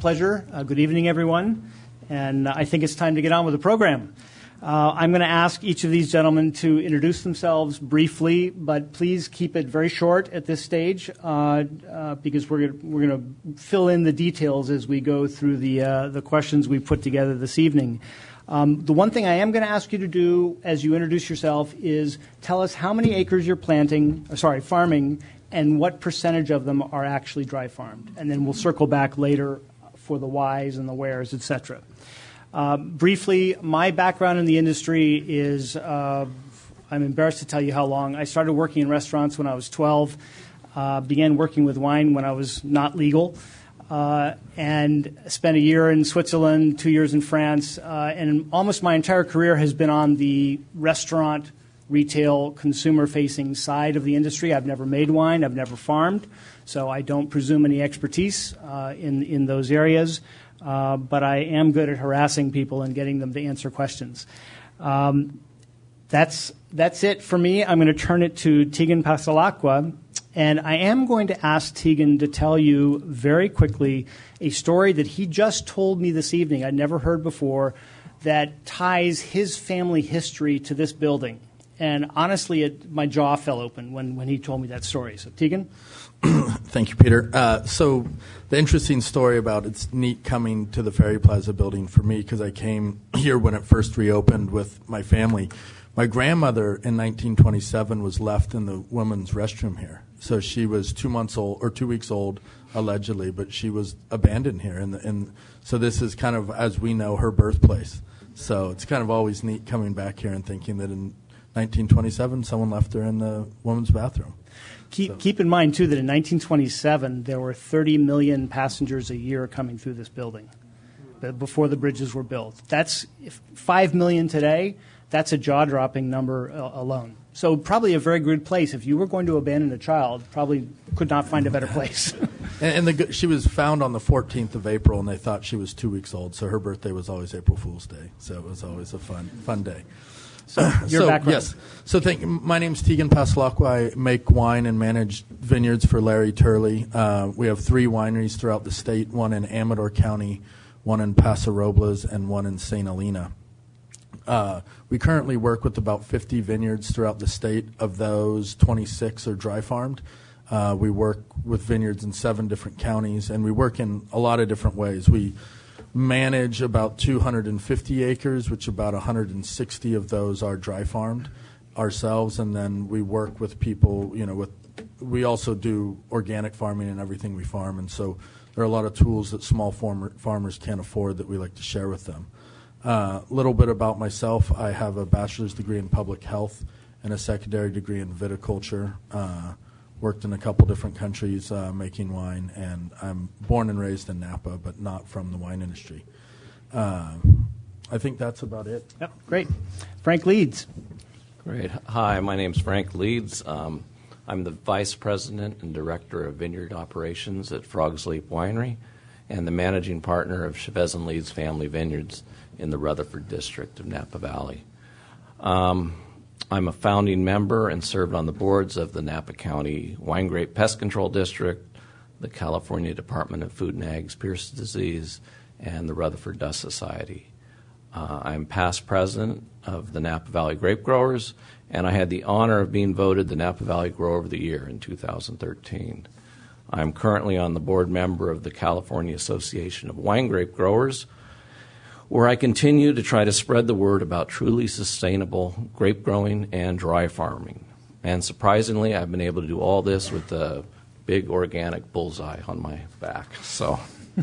pleasure. Good evening, everyone. And I think it's time to get on with the program. I'm going to ask each of these gentlemen to introduce themselves briefly, but please keep it very short at this stage because we're going to fill in the details as we go through the questions we put together this evening. The one thing I am going to ask you to do as you introduce yourself is tell us how many acres you're farming, and what percentage of them are actually dry farmed. And then we'll circle back later for the whys and the wheres, et cetera. Briefly, my background in the industry is, I'm embarrassed to tell you how long. I started working in restaurants when I was 12, began working with wine when I was not legal, and spent a year in Switzerland, 2 years in France, and almost my entire career has been on the restaurant, retail, consumer-facing side of the industry. I've never made wine. I've never farmed, so I don't presume any expertise in those areas. But I am good at harassing people and getting them to answer questions. That's it for me. I'm going to turn it to Tegan Passalacqua, and I am going to ask Tegan to tell you very quickly a story that he just told me this evening, I'd never heard before, that ties his family history to this building. And honestly, my jaw fell open when he told me that story. So, Tegan? Thank you, Peter. So the interesting story about it's neat coming to the Ferry Plaza building for me because I came here when it first reopened with my family. My grandmother in 1927 was left in the women's restroom here. So she was 2 months old or 2 weeks old, allegedly, but she was abandoned here. And so this is kind of, as we know, her birthplace. So it's kind of always neat coming back here and thinking that in 1927, someone left her in the women's bathroom. Keep in mind, too, that in 1927, there were 30 million passengers a year coming through this building before the bridges were built. That's 5 million today. That's a jaw-dropping number alone. So probably a very good place. If you were going to abandon a child, probably could not find a better place. and she was found on the 14th of April, and they thought she was 2 weeks old. So her birthday was always April Fool's Day. So it was always a fun day. So your background. Yes. So my name's Tegan Passalacqua. I make wine and manage vineyards for Larry Turley. We have 3 wineries throughout the state, one in Amador County, one in Paso Robles, and one in St. Helena. We currently work with about 50 vineyards throughout the state. Of those, 26 are dry farmed. We work with vineyards in 7 different counties, and we work in a lot of different ways. We manage about 250 acres, which about 160 of those are dry farmed ourselves, and then we work with people, we also do organic farming in everything we farm, and so there are a lot of tools that small farmers can't afford that we like to share with them. A little bit about myself. I have a bachelor's degree in public health and a secondary degree in viticulture. Worked in a couple different countries making wine, and I'm born and raised in Napa, but not from the wine industry. I think that's about it. Yep, great. Frank Leeds. Great. Hi, my name's Frank Leeds. I'm the Vice President and Director of Vineyard Operations at Frog's Leap Winery and the Managing Partner of Chavez and Leeds Family Vineyards in the Rutherford District of Napa Valley. I'm a founding member and served on the boards of the Napa County Wine Grape Pest Control District, the California Department of Food and Ag's Pierce Disease, and the Rutherford Dust Society. I'm past president of the Napa Valley Grape Growers, and I had the honor of being voted the Napa Valley Grower of the Year in 2013. I'm currently on the board member of the California Association of Wine Grape Growers, where I continue to try to spread the word about truly sustainable grape growing and dry farming. And surprisingly, I've been able to do all this with a big organic bullseye on my back. So,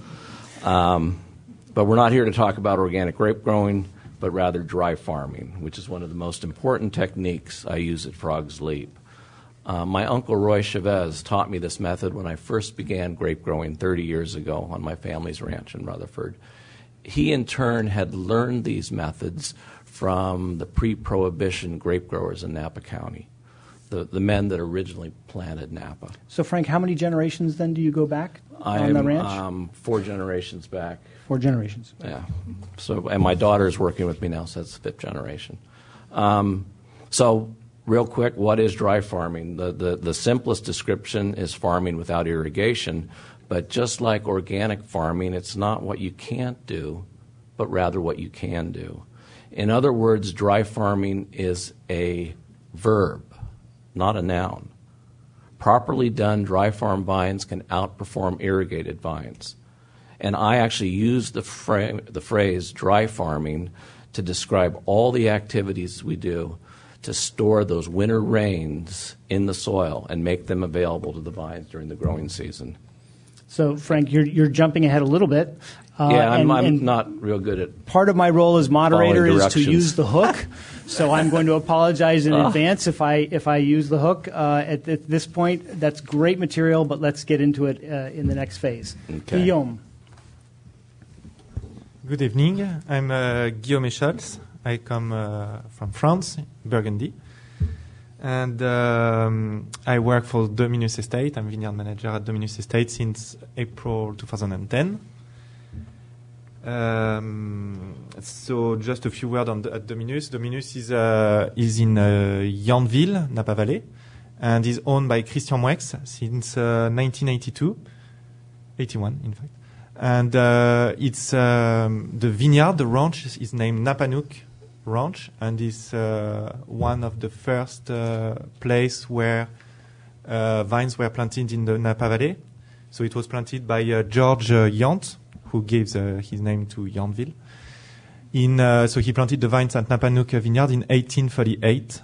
but we're not here to talk about organic grape growing, but rather dry farming, which is one of the most important techniques I use at Frog's Leap. My uncle Roy Chavez taught me this method when I first began grape growing 30 years ago on my family's ranch in Rutherford. He, in turn, had learned these methods from the pre-Prohibition grape growers in Napa County, the men that originally planted Napa. So, Frank, how many generations, then, do you go back on the ranch? I'm 4 generations back. 4 generations. Yeah. So, and my daughter's working with me now, so that's the 5th generation. So real quick, what is dry farming? The simplest description is farming without irrigation, but just like organic farming, it's not what you can't do, but rather what you can do. In other words, dry farming is a verb, not a noun. Properly done, dry farm vines can outperform irrigated vines. And I actually use the phrase dry farming to describe all the activities we do to store those winter rains in the soil and make them available to the vines during the growing season. So, Frank, you're jumping ahead a little bit. I'm not real good at part of my role as moderator is to directions. use the hook. So I'm going to apologize in advance if I use the hook at this point. That's great material, but let's get into it in the next phase. Okay. Guillaume. Good evening. I'm Guillaume Eschalz. I come from France, Burgundy. And I work for Dominus Estate. I'm vineyard manager at Dominus Estate since April 2010. So just a few words at Dominus. Dominus is in Yanneville, Napa Valley, and is owned by Christian Moueix since 1982, 81 in fact. And it's the vineyard, the ranch is named Napanook Ranch, and is one of the first place where vines were planted in the Napa Valley. So it was planted by George Yant, who gave his name to Yanneville. So he planted the vines at Napanook Vineyard in 1838.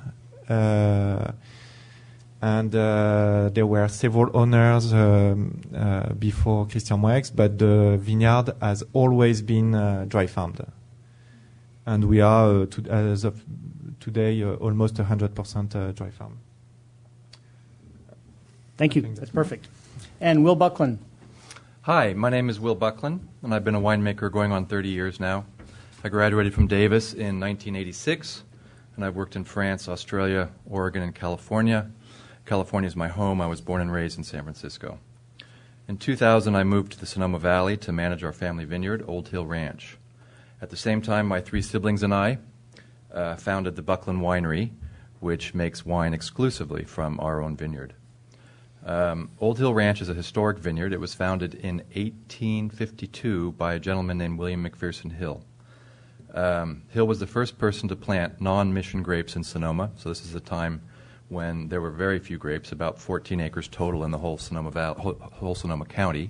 And there were several owners before Christian Moueix, but the vineyard has always been dry farmed. And we are, as of today, almost 100% dry farm. Thank you. That's perfect. And Will Buckland. Hi, my name is Will Buckland, and I've been a winemaker going on 30 years now. I graduated from Davis in 1986, and I've worked in France, Australia, Oregon, and California. California is my home. I was born and raised in San Francisco. In 2000, I moved to the Sonoma Valley to manage our family vineyard, Old Hill Ranch. At the same time, my three siblings and I founded the Buckland Winery, which makes wine exclusively from our own vineyard. Old Hill Ranch is a historic vineyard. It was founded in 1852 by a gentleman named William McPherson Hill. Hill was the first person to plant non-mission grapes in Sonoma, so this is a time when there were very few grapes, about 14 acres total in the whole Sonoma whole Sonoma County.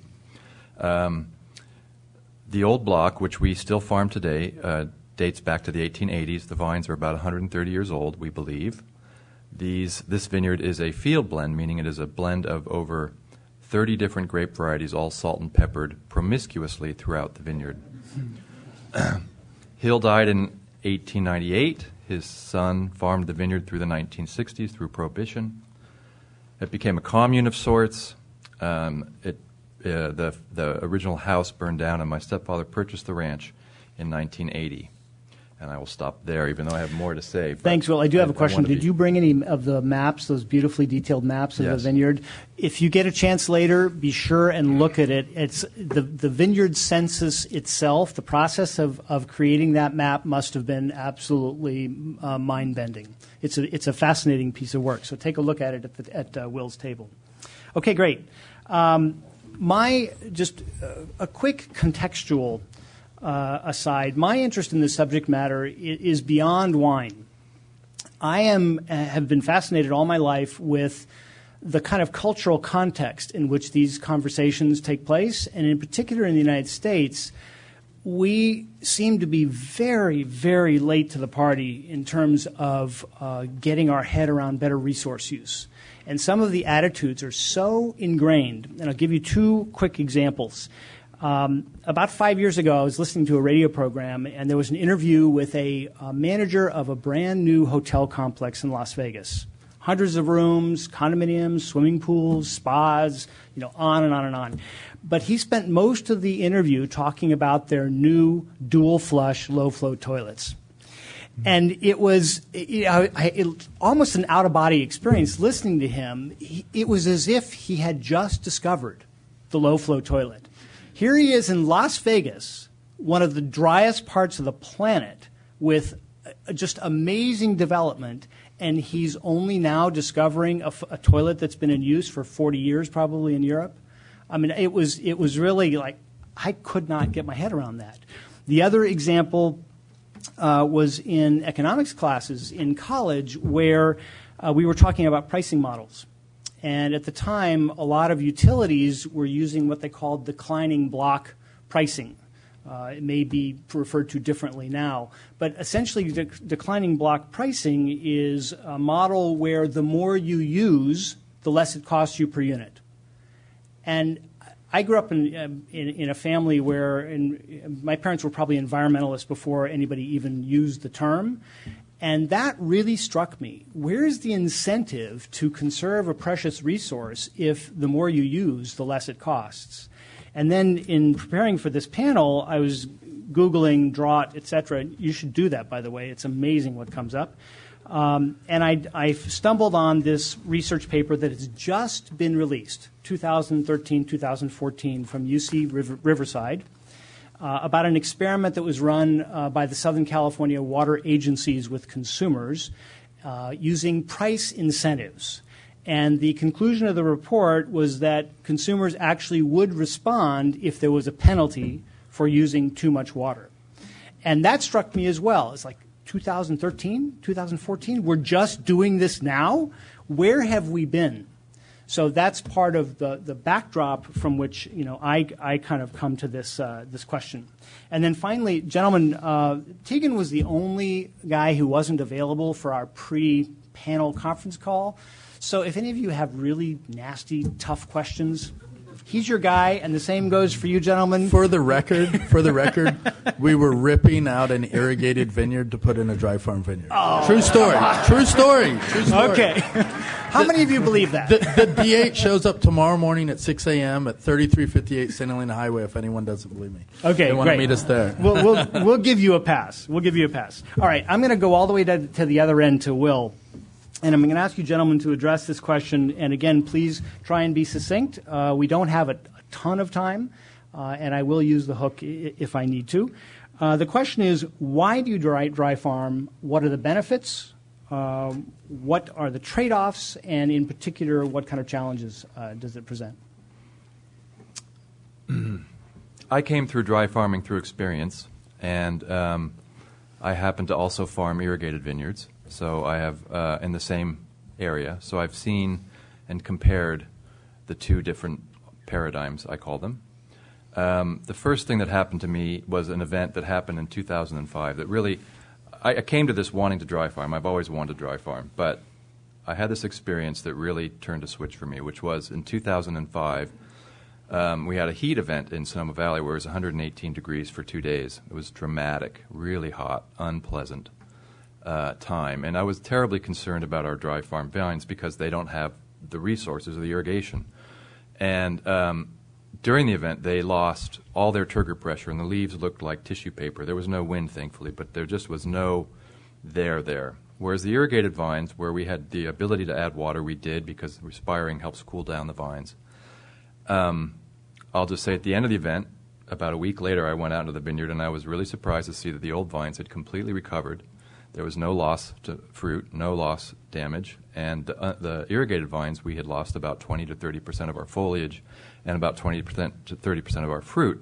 The old block, which we still farm today, dates back to the 1880s. The vines are about 130 years old, we believe. This vineyard is a field blend, meaning it is a blend of over 30 different grape varieties, all salt and peppered promiscuously throughout the vineyard. Hill died in 1898. His son farmed the vineyard through the 1960s, through Prohibition. It became a commune of sorts. The original house burned down, and my stepfather purchased the ranch in 1980. And I will stop there, even though I have more to say. Thanks, Will. I do have a question. Did you bring any of the maps, those beautifully detailed maps of the vineyard? If you get a chance later, be sure and look at it. It's the vineyard census itself. The process of creating that map must have been absolutely mind-bending. It's a fascinating piece of work. So take a look at it at Will's table. Okay, great. A quick contextual aside, my interest in this subject matter is beyond wine. I have been fascinated all my life with the kind of cultural context in which these conversations take place, and in particular in the United States, we seem to be very, very late to the party in terms of getting our head around better resource use. And some of the attitudes are so ingrained, and I'll give you two quick examples. About 5 years ago, I was listening to a radio program, and there was an interview with a manager of a brand new hotel complex in Las Vegas. Hundreds of rooms, condominiums, swimming pools, spas, on and on and on. But he spent most of the interview talking about their new dual flush, low flow toilets. And it was almost an out-of-body experience listening to him. It was as if he had just discovered the low flow toilet. Here he is in Las Vegas, one of the driest parts of the planet, with just amazing development, and he's only now discovering a toilet that's been in use for 40 years probably in Europe. I mean, it was really like I could not get my head around that. The other example was in economics classes in college where we were talking about pricing models. And at the time, a lot of utilities were using what they called declining block pricing. It may be referred to differently now. But essentially, declining block pricing is a model where the more you use, the less it costs you per unit. And I grew up in a family where my parents were probably environmentalists before anybody even used the term. And that really struck me. Where's the incentive to conserve a precious resource if the more you use, the less it costs? And then in preparing for this panel, I was Googling drought, et cetera. You should do that, by the way. It's amazing what comes up. And I stumbled on this research paper that has just been released, 2013, 2014, from UC Riverside, about an experiment that was run by the Southern California water agencies with consumers using price incentives. And the conclusion of the report was that consumers actually would respond if there was a penalty for using too much water. And that struck me as well. It's like 2013, 2014, we're just doing this now? Where have we been? So that's part of the backdrop from which I kind of come to this question. And then finally, gentlemen, Tegan was the only guy who wasn't available for our pre-panel conference call. So if any of you have really nasty, tough questions, he's your guy, and the same goes for you, gentlemen. For the record, we were ripping out an irrigated vineyard to put in a dry farm vineyard. Oh. True story. Okay. How many of you believe that? The D8 shows up tomorrow morning at 6 a.m. at 3358 St. Helena Highway if anyone doesn't believe me. Okay, they want to great. meet us there. We'll give you a pass. All right, I'm going to go all the way to the other end to Will. And I'm going to ask you gentlemen to address this question. And again, please try and be succinct. We don't have a ton of time, and I will use the hook if I need to. The question is, why do you dry farm? What are the benefits? What are the trade-offs? And in particular, what kind of challenges does it present? I came through dry farming through experience, and I happen to also farm irrigated vineyards. So I have in the same area. So I've seen and compared the two different paradigms, I call them. The first thing that happened to me was an event that happened in 2005 that really, I came to this wanting to dry farm. I've always wanted to dry farm. But I had this experience that really turned a switch for me, which was in 2005, we had a heat event in Sonoma Valley where it was 118 degrees for 2 days. It was dramatic, really hot, unpleasant. Time. And I was terribly concerned about our dry farm vines because they don't have the resources of the irrigation. And during the event, they lost all their turgor pressure, and the leaves looked like tissue paper. There was no wind, thankfully, but there just was no there. Whereas the irrigated vines, where we had the ability to add water, we did because respiring helps cool down the vines. I'll just say at the end of the event, about a week later, I went out into the vineyard, and I was really surprised to see that the old vines had completely recovered. There was no loss to fruit, no loss damage, and the irrigated vines, we had lost about 20 to 30% of our foliage and about 20% to 30% of our fruit.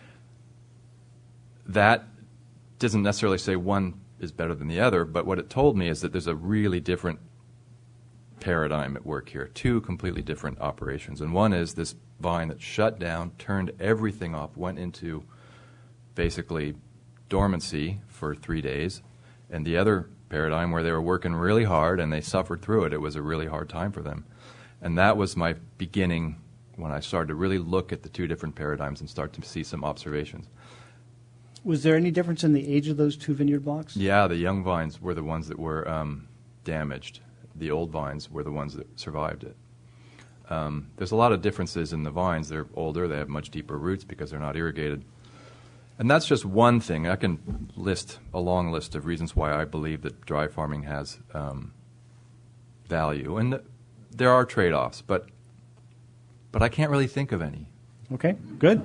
That doesn't necessarily say one is better than the other, but what it told me is that there's a really different paradigm at work here, two completely different operations. And one is this vine that shut down, turned everything off, went into basically dormancy for 3 days. And the other paradigm where they were working really hard and they suffered through it. It was a really hard time for them. And that was my beginning when I started to really look at the two different paradigms and start to see some observations. Was there any difference in the age of those two vineyard blocks? Yeah, the young vines were the ones that were damaged. The old vines were the ones that survived it. There's a lot of differences in the vines. They're older. They have much deeper roots because they're not irrigated. And that's just one thing. I can list a long list of reasons why I believe that dry farming has value. And there are trade-offs, but I can't really think of any. Okay, good.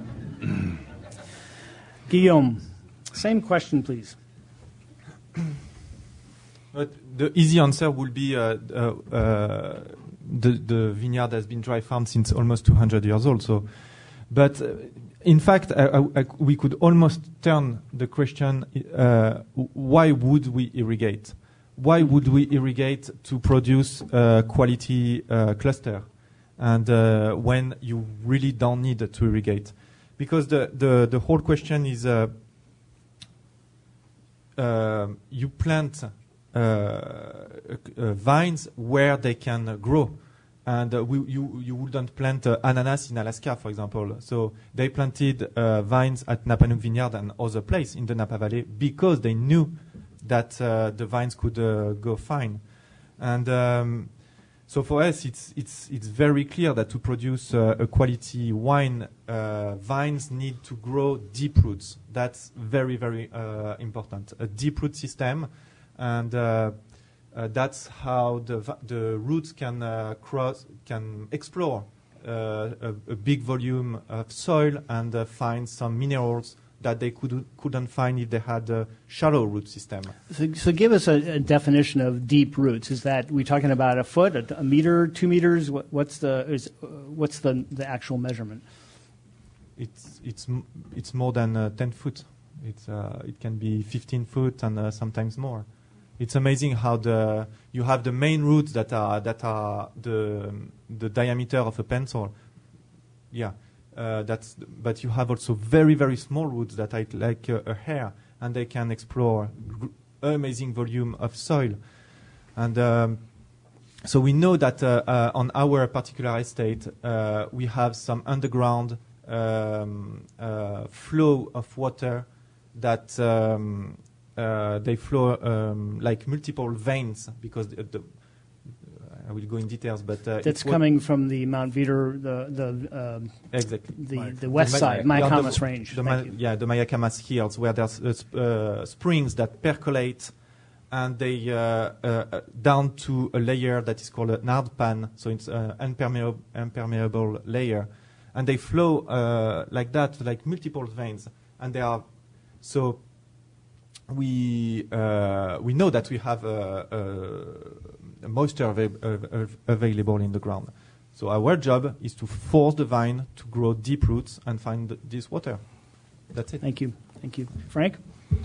Guillaume, same question, please. But the easy answer would be the vineyard has been dry farmed since almost 200 years old. So, but in fact, we could almost turn the question: why would we irrigate? Why would we irrigate to produce quality cluster? And when you really don't need to irrigate, because the whole question is you plant vines where they can grow, and you wouldn't plant ananas in Alaska, for example. So they planted vines at Napanuk Vineyard and other place in the Napa Valley because they knew that the vines could go fine, and so for us it's very clear that to produce a quality wine, vines need to grow deep roots. That's very, very important. A deep root system, and that's how the roots can explore a big volume of soil and find some minerals that they couldn't find if they had a shallow root system. So give us a definition of deep roots. Is that we talking about a foot, a meter, 2 meters? What's the actual measurement? It's more than 10 foot. It can be 15 foot and sometimes more. It's amazing how you have the main roots that are the diameter of a pencil. Yeah. But you have also very, very small roots that are like a hair, and they can explore amazing volume of soil. And so we know that on our particular estate, we have some underground flow of water that they flow like multiple veins, because I will go in details, but that's coming from the Mount Veeder, exactly the west side, Mayacamas range. The Mayacamas hills, where there's springs that percolate, and they down to a layer that is called an hardpan, so it's an impermeable layer, and they flow like that, like multiple veins, and they are so. We know that we have moisture available in the ground. So our job is to force the vine to grow deep roots and find this water. That's it. Thank you. Frank?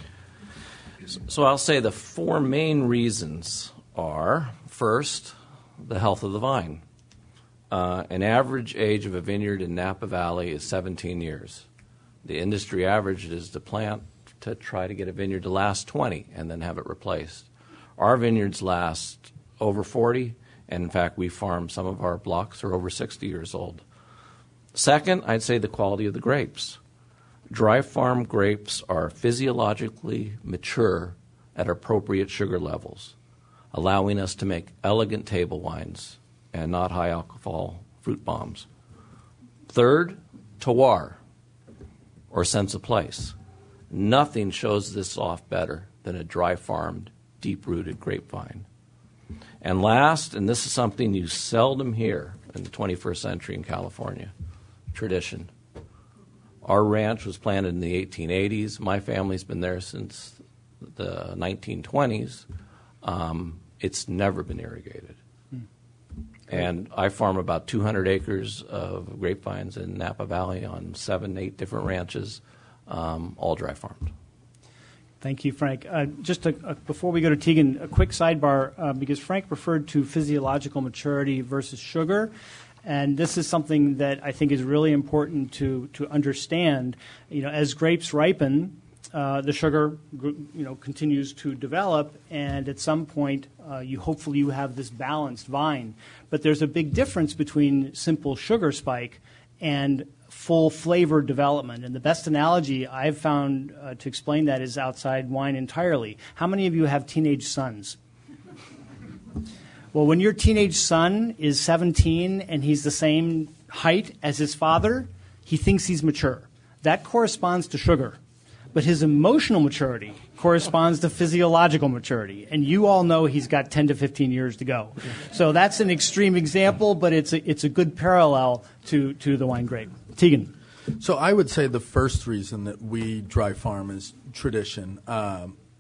So I'll say the 4 main reasons are, first, the health of the vine. An average age of a vineyard in Napa Valley is 17 years. The industry average is to plant to try to get a vineyard to last 20 and then have it replaced. Our vineyards last over 40, and in fact, we farm some of our blocks are over 60 years old. Second, I'd say the quality of the grapes. Dry farm grapes are physiologically mature at appropriate sugar levels, allowing us to make elegant table wines and not high alcohol fruit bombs. Third, terroir, or sense of place. Nothing shows this off better than a dry-farmed, deep-rooted grapevine. And last, and this is something you seldom hear in the 21st century in California, tradition. Our ranch was planted in the 1880s. My family's been there since the 1920s. It's never been irrigated. And I farm about 200 acres of grapevines in Napa Valley on 7, 8 different ranches, all dry farmed. Thank you, Frank. Before we go to Tegan, a quick sidebar, because Frank referred to physiological maturity versus sugar. And this is something that I think is really important to understand. As grapes ripen, the sugar continues to develop, and at some point hopefully you have this balanced vine. But there's a big difference between simple sugar spike and full flavor development. And the best analogy I've found to explain that is outside wine entirely. How many of you have teenage sons? Well, when your teenage son is 17 and he's the same height as his father, he thinks he's mature. That corresponds to sugar. But his emotional maturity corresponds to physiological maturity. And you all know he's got 10 to 15 years to go. So that's an extreme example, but it's a good parallel to the wine grape. Tegan. So I would say the first reason that we dry farm is tradition.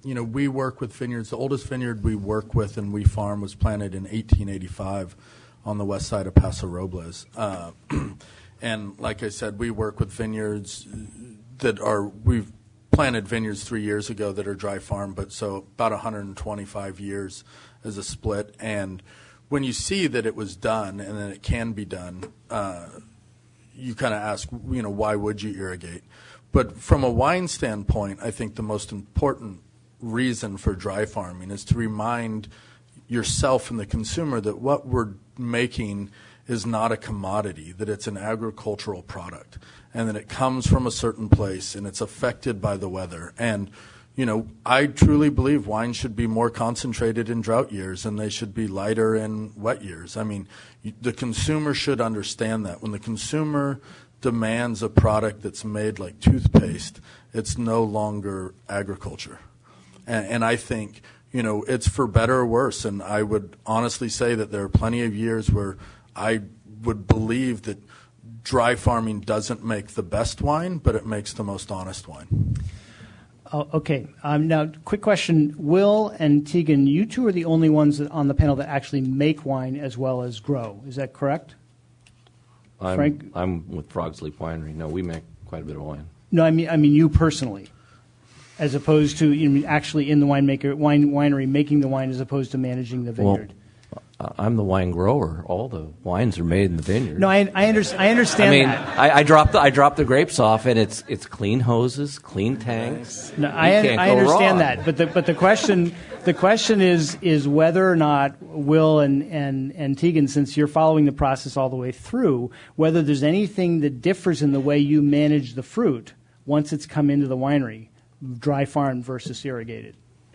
we work with vineyards. The oldest vineyard we work with and we farm was planted in 1885 on the west side of Paso Robles. And like I said, we work with vineyards we've planted vineyards 3 years ago that are dry farm, but so about 125 years as a split. And when you see that it was done and that it can be done, you kind of ask, why would you irrigate? But from a wine standpoint, I think the most important reason for dry farming is to remind yourself and the consumer that what we're making is not a commodity, that it's an agricultural product, and that it comes from a certain place and it's affected by the weather. And, I truly believe wine should be more concentrated in drought years and they should be lighter in wet years. I mean, the consumer should understand that. When the consumer demands a product that's made like toothpaste, it's no longer agriculture. And I think, it's for better or worse. And I would honestly say that there are plenty of years where I would believe that dry farming doesn't make the best wine, but it makes the most honest wine. Okay. Now, quick question. Will and Tegan, you two are the only ones on the panel that actually make wine as well as grow. Is that correct? Frank? I'm with Frogs Leap Winery. No, we make quite a bit of wine. No, I mean you personally, as opposed to actually in the winery making the wine as opposed to managing the vineyard. Well, I'm the wine grower. All the wines are made in the vineyard. No, I understand. I mean, that. I drop the grapes off, and it's clean hoses, clean tanks. No, I understand that, but the question is whether or not Will and Tegan, since you're following the process all the way through, whether there's anything that differs in the way you manage the fruit once it's come into the winery, dry farmed versus irrigated.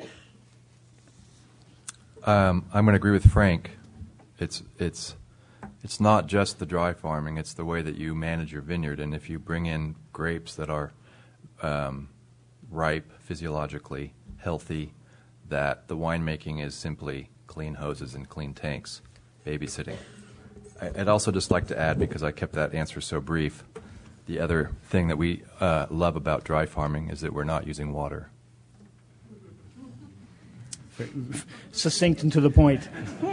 I'm going to agree with Frank. It's not just the dry farming; it's the way that you manage your vineyard. And if you bring in grapes that are ripe, physiologically healthy, that the winemaking is simply clean hoses and clean tanks, babysitting. I'd also just like to add, because I kept that answer so brief, the other thing that we love about dry farming is that we're not using water. Succinct and to the point.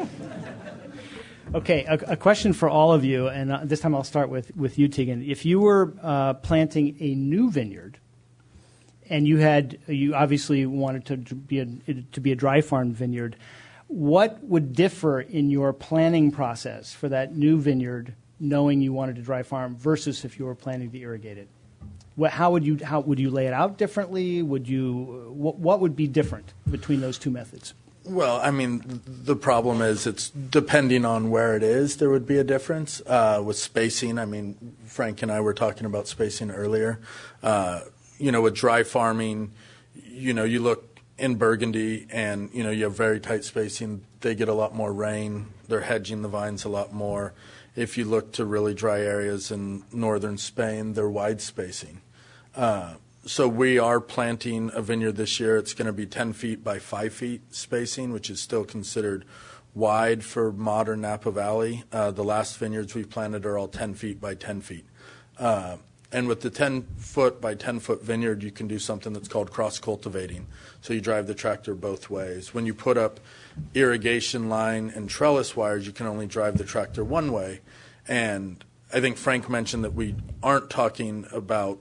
Okay, a question for all of you, and this time I'll start with you, Tegan. If you were planting a new vineyard, and you obviously wanted to be a dry farm vineyard, what would differ in your planning process for that new vineyard, knowing you wanted to dry farm, versus if you were planning to irrigate it? How would you lay it out differently? What would be different between those two methods? Well, I mean, the problem is it's depending on where it is, there would be a difference with spacing. I mean, Frank and I were talking about spacing earlier. With dry farming, you look in Burgundy and, you have very tight spacing. They get a lot more rain. They're hedging the vines a lot more. If you look to really dry areas in northern Spain, they're wide spacing. So we are planting a vineyard this year. It's going to be 10 feet by 5 feet spacing, which is still considered wide for modern Napa Valley. The last vineyards we've planted are all 10 feet by 10 feet. And with the 10-foot by 10-foot vineyard, you can do something that's called cross-cultivating. So you drive the tractor both ways. When you put up irrigation line and trellis wires, you can only drive the tractor one way. And I think Frank mentioned that we aren't talking about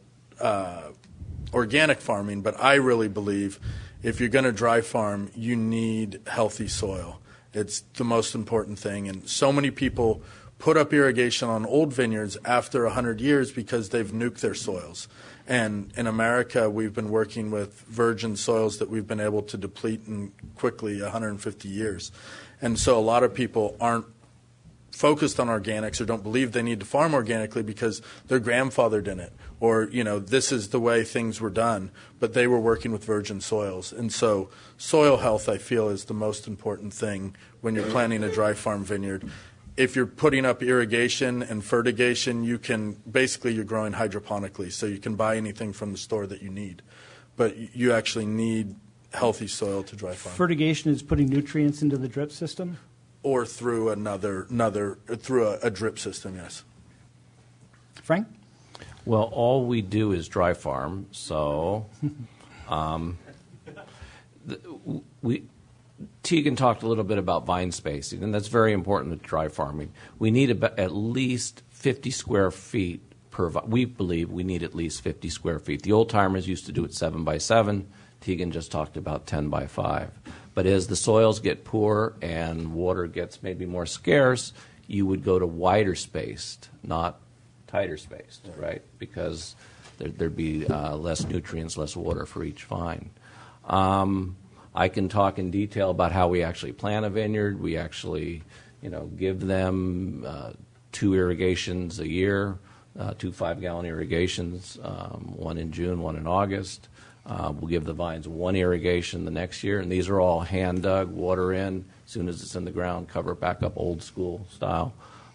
organic farming, but I really believe if you're going to dry farm, you need healthy soil. It's the most important thing. And so many people put up irrigation on old vineyards after 100 years because they've nuked their soils. And in America, we've been working with virgin soils that we've been able to deplete in quickly 150 years. And so a lot of people aren't focused on organics or don't believe they need to farm organically because their grandfather did it, or this is the way things were done, but they were working with virgin soils. And so soil health, I feel, is the most important thing when you're planting a dry farm vineyard. If you're putting up irrigation and fertigation, you're growing hydroponically, so you can buy anything from the store that you need, but you actually need healthy soil to dry farm. Fertigation is putting nutrients into the drip system? Or through through a drip system, yes. Frank? Well, all we do is dry farm, so Tegan talked a little bit about vine spacing, and that's very important with dry farming. We need at least 50 square feet per vine. We believe we need at least 50 square feet. The old timers used to do it 7 by 7. Tegan just talked about 10 by 5. But as the soils get poor and water gets maybe more scarce, you would go to wider spaced, not tighter spaced, right? Because there'd be less nutrients, less water for each vine. I can talk in detail about how we actually plant a vineyard. We actually, give them 2 irrigations a year, 2 5-gallon irrigations, one in June, one in August. We'll give the vines 1 irrigation the next year, and these are all hand dug, water in. As soon as it's in the ground, cover it back up, old school style.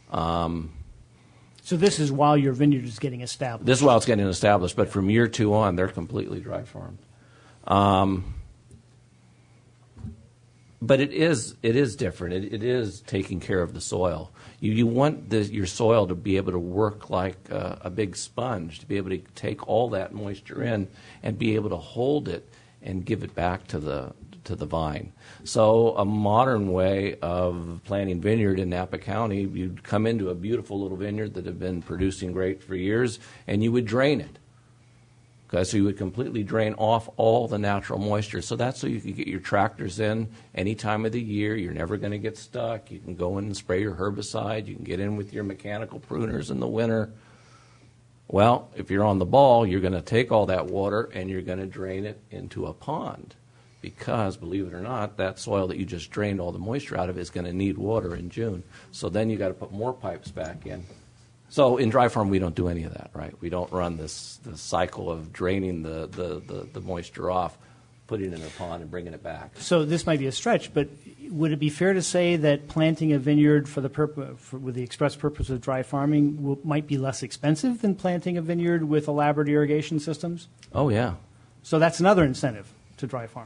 So this is while your vineyard is getting established. This is while it's getting established, but from year 2 on, they're completely dry farmed. But it is different. It is taking care of the soil. You want your soil to be able to work like a big sponge, to be able to take all that moisture in and be able to hold it and give it back to the vine. So a modern way of planting vineyard in Napa County, you'd come into a beautiful little vineyard that had been producing great for years, and you would drain it. Okay, so you would completely drain off all the natural moisture. So that's so you can get your tractors in any time of the year. You're never going to get stuck. You can go in and spray your herbicide. You can get in with your mechanical pruners in the winter. Well, if you're on the ball, you're going to take all that water and you're going to drain it into a pond. Because, believe it or not, that soil that you just drained all the moisture out of is going to need water in June. So then you got to put more pipes back in. So in dry farm, we don't do any of that, right? We don't run this cycle of draining the moisture off, putting it in a pond, and bringing it back. So this might be a stretch, but would it be fair to say that planting a vineyard with the express purpose of dry farming might be less expensive than planting a vineyard with elaborate irrigation systems? Oh, yeah. So that's another incentive to dry farm.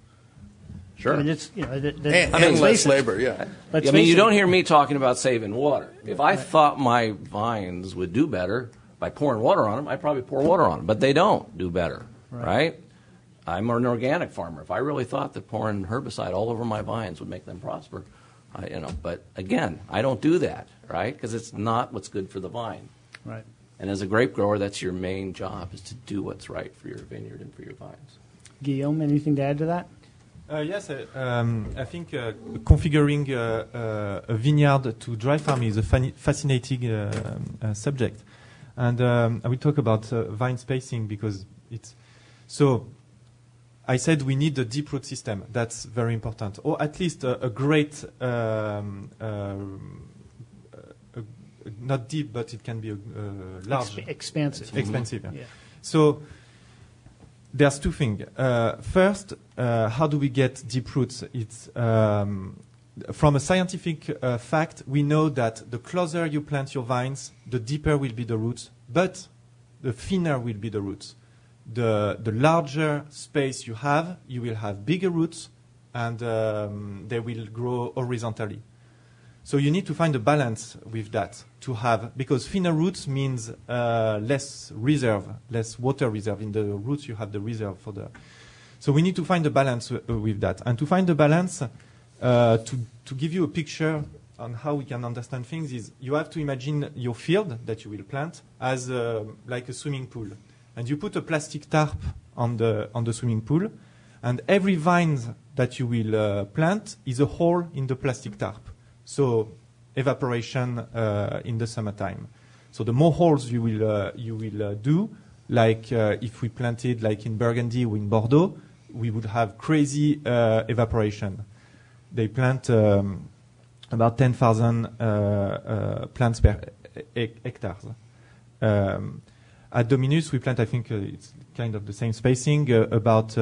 Sure. I mean, it's, and less labor, yeah. You don't hear me talking about saving water. If I thought my vines would do better by pouring water on them, I'd probably pour water on them. But they don't do better, right? I'm an organic farmer. If I really thought that pouring herbicide all over my vines would make them prosper, But again, I don't do that, right? Because it's not what's good for the vine. Right. And as a grape grower, that's your main job, is to do what's right for your vineyard and for your vines. Guillaume, anything to add to that? Yes, I think configuring a vineyard to dry farm is a fascinating subject. And I will talk about vine spacing because it's... So I said we need a deep root system. That's very important. Or at least a great... not deep, but it can be a large... Expansive. Expansive, yeah. So... There's 2 things. First, how do we get deep roots? It's from a scientific fact, we know that the closer you plant your vines, the deeper will be the roots, but the thinner will be the roots. The larger space you will have bigger roots, and they will grow horizontally. So you need to find a balance with that to have, because thinner roots means less water reserve. In the roots you have the reserve for the... So we need to find a balance with that. And to find the balance, to give you a picture on how we can understand things, is you have to imagine your field that you will plant as like a swimming pool. And you put a plastic tarp on the swimming pool, and every vine that you will plant is a hole in the plastic tarp. So evaporation in the summertime. So the more holes you will do, like if we planted like in Burgundy or in Bordeaux, we would have crazy evaporation. They plant about 10,000 plants per hectares. At Dominus, we plant, I think it's kind of the same spacing, about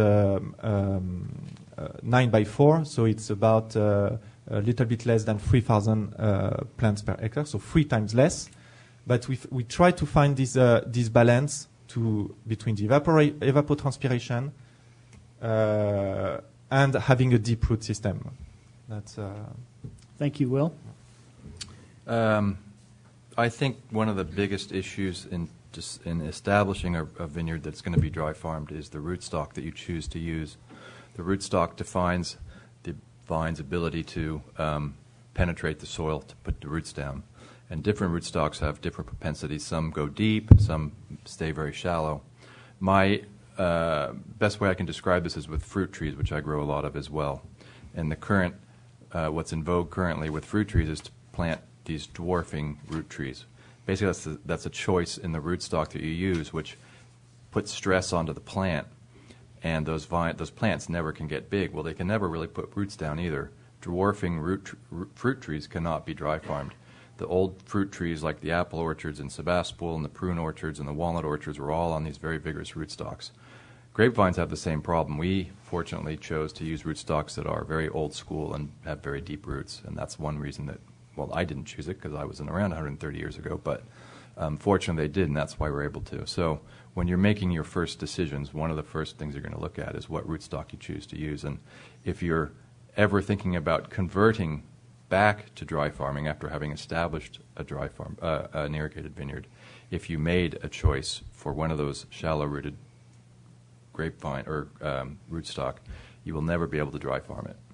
9 by 4, so it's about a little bit less than 3,000 plants per hectare, so 3 times less. But we try to find this balance between the evapotranspiration and having a deep root system. That's. Thank you, Will. I think one of the biggest issues in establishing a vineyard that's going to be dry farmed is the rootstock that you choose to use. The rootstock defines the vine's ability to penetrate the soil to put the roots down. And different rootstocks have different propensities. Some go deep, some stay very shallow. My best way I can describe this is with fruit trees, which I grow a lot of as well. And the current, what's in vogue currently with fruit trees is to plant these dwarfing root trees. Basically, that's a choice in the rootstock that you use, which puts stress onto the plant, and those plants never can get big. Well, they can never really put roots down either. Dwarfing fruit trees cannot be dry farmed. The old fruit trees, like the apple orchards in Sebastopol and the prune orchards and the walnut orchards, were all on these very vigorous rootstocks. Grapevines have the same problem. We, fortunately, chose to use rootstocks that are very old school and have very deep roots, and that's one reason that, well, I didn't choose it because I wasn't around 130 years ago, but fortunately they did, and that's why we're able to. So when you're making your first decisions, one of the first things you're going to look at is what rootstock you choose to use. And if you're ever thinking about converting back to dry farming after having established a dry farm, an irrigated vineyard, if you made a choice for one of those shallow-rooted grapevine or rootstock, you will never be able to dry farm it.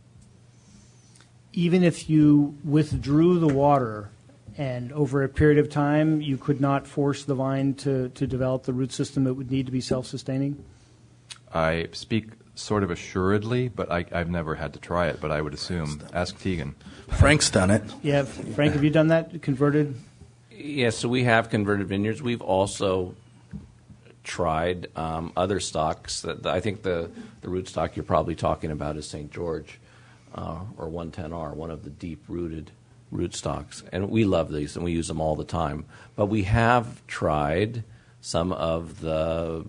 Even if you withdrew the water and over a period of time you could not force the vine to develop the root system it would need to be self-sustaining? I speak sort of assuredly, but I've never had to try it, but I would assume. Ask Tegan. Frank's done it. Yeah, Frank, have you done that, converted? Yes, so we have converted vineyards. We've also tried other stocks. I think the rootstock you're probably talking about is St. George or 110R, one of the deep-rooted rootstocks. And we love these, and we use them all the time. But we have tried some of the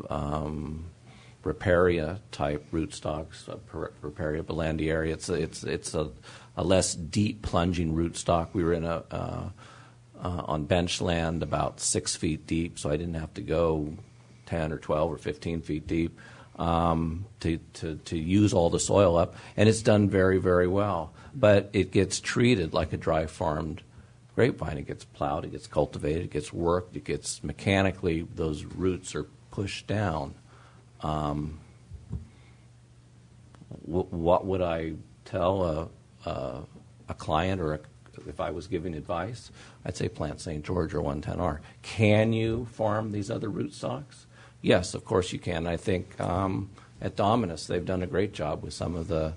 Riparia-type rootstocks, Riparia Belandieri. It's a less deep plunging rootstock. We were in on bench land about 6 feet deep, so I didn't have to go 10 or 12 or 15 feet deep to use all the soil up, and it's done very, very well. But it gets treated like a dry farmed grapevine. It gets plowed, it gets cultivated, it gets worked, it gets mechanically, those roots are pushed down. What would I tell a client or if I was giving advice? I'd say plant St. George or 110R. Can you farm these other rootstocks? Yes, of course you can. I think at Dominus they've done a great job with some of the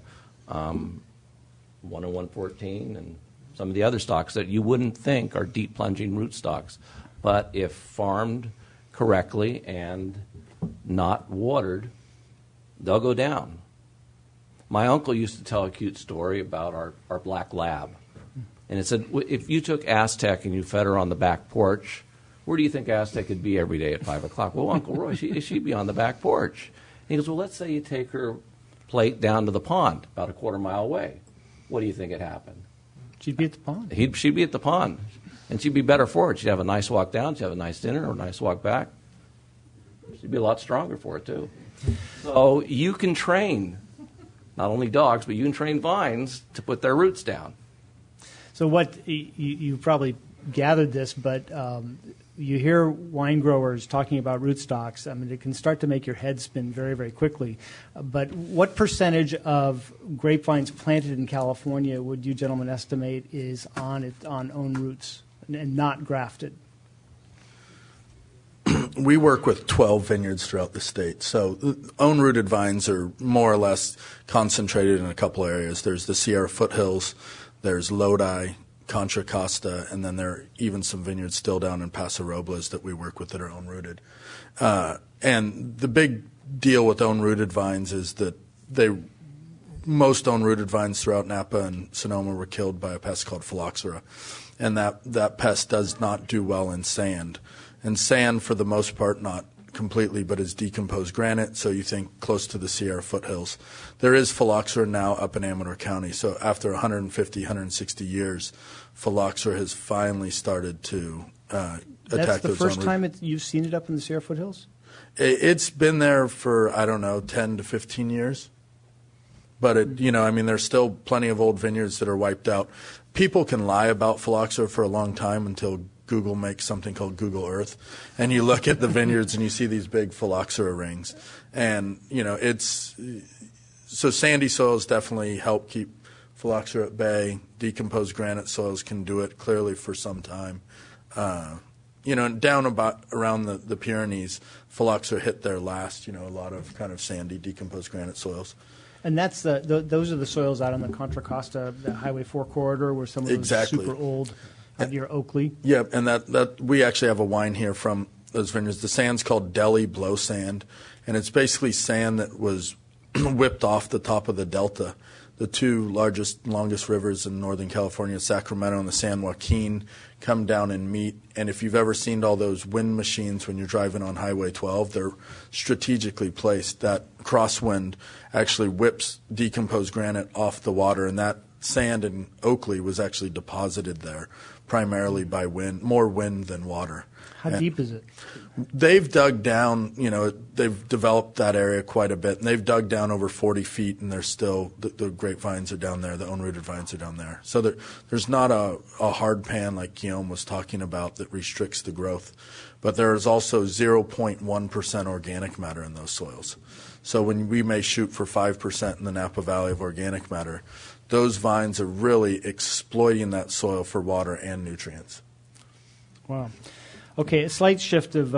10114 and some of the other stocks that you wouldn't think are deep plunging rootstocks. But if farmed correctly and not watered, they'll go down. My uncle used to tell a cute story about our black lab. And it said, if you took Aztec and you fed her on the back porch, where do you think Aztec would be every day at 5 o'clock? Well, Uncle Roy, she'd be on the back porch. And he goes, well, let's say you take her plate down to the pond about a quarter mile away. What do you think would happen? She'd be at the pond. She'd be at the pond. And she'd be better for it. She'd have a nice walk down. She'd have a nice dinner or a nice walk back. She'd be a lot stronger for it, too. So you can train not only dogs, but you can train vines to put their roots down. So what you probably gathered this, but you hear wine growers talking about rootstocks. I mean, it can start to make your head spin very, very quickly. But what percentage of grapevines planted in California would you gentlemen estimate is on own roots and not grafted? We work with 12 vineyards throughout the state. So own-rooted vines are more or less concentrated in a couple areas. There's the Sierra foothills, there's Lodi, Contra Costa, and then there are even some vineyards still down in Paso Robles that we work with that are own-rooted. And the big deal with own-rooted vines is that most own-rooted vines throughout Napa and Sonoma were killed by a pest called phylloxera. And that pest does not do well in sand. And sand, for the most part, not completely, but is decomposed granite, so you think close to the Sierra foothills. There is phylloxera now up in Amador County, so after 150, 160 years, phylloxera has finally started to attack those. That's the first time you've seen it up in the Sierra foothills? It's been there for, 10 to 15 years. But, there's still plenty of old vineyards that are wiped out. People can lie about phylloxera for a long time until Google makes something called Google Earth, and you look at the vineyards and you see these big phylloxera rings, and it's So sandy soils definitely help keep phylloxera at bay. Decomposed granite soils can do it clearly for some time. Down about around the Pyrenees, phylloxera hit there last. A lot of kind of sandy, decomposed granite soils. And that's those are the soils out on the Contra Costa, the Highway 4 corridor, where some of those Exactly. super old out near Oakley. Yeah, and that we actually have a wine here from those vineyards. The sand's called Delhi Blow Sand, and it's basically sand that was whipped off the top of the delta. The two longest rivers in Northern California, Sacramento and the San Joaquin, come down and meet. And if you've ever seen all those wind machines when you're driving on Highway 12, they're strategically placed. That crosswind actually whips decomposed granite off the water, and that sand in Oakley was actually deposited there primarily by wind, more wind than water. How deep is it? They've dug down, they've developed that area quite a bit, and they've dug down over 40 feet, and there's still, the grapevines are down there, the unrooted vines are down there. So there's not a hard pan like Guillaume was talking about that restricts the growth, but there is also 0.1% organic matter in those soils. So when we may shoot for 5% in the Napa Valley of organic matter, those vines are really exploiting that soil for water and nutrients. Wow. Okay, a slight shift of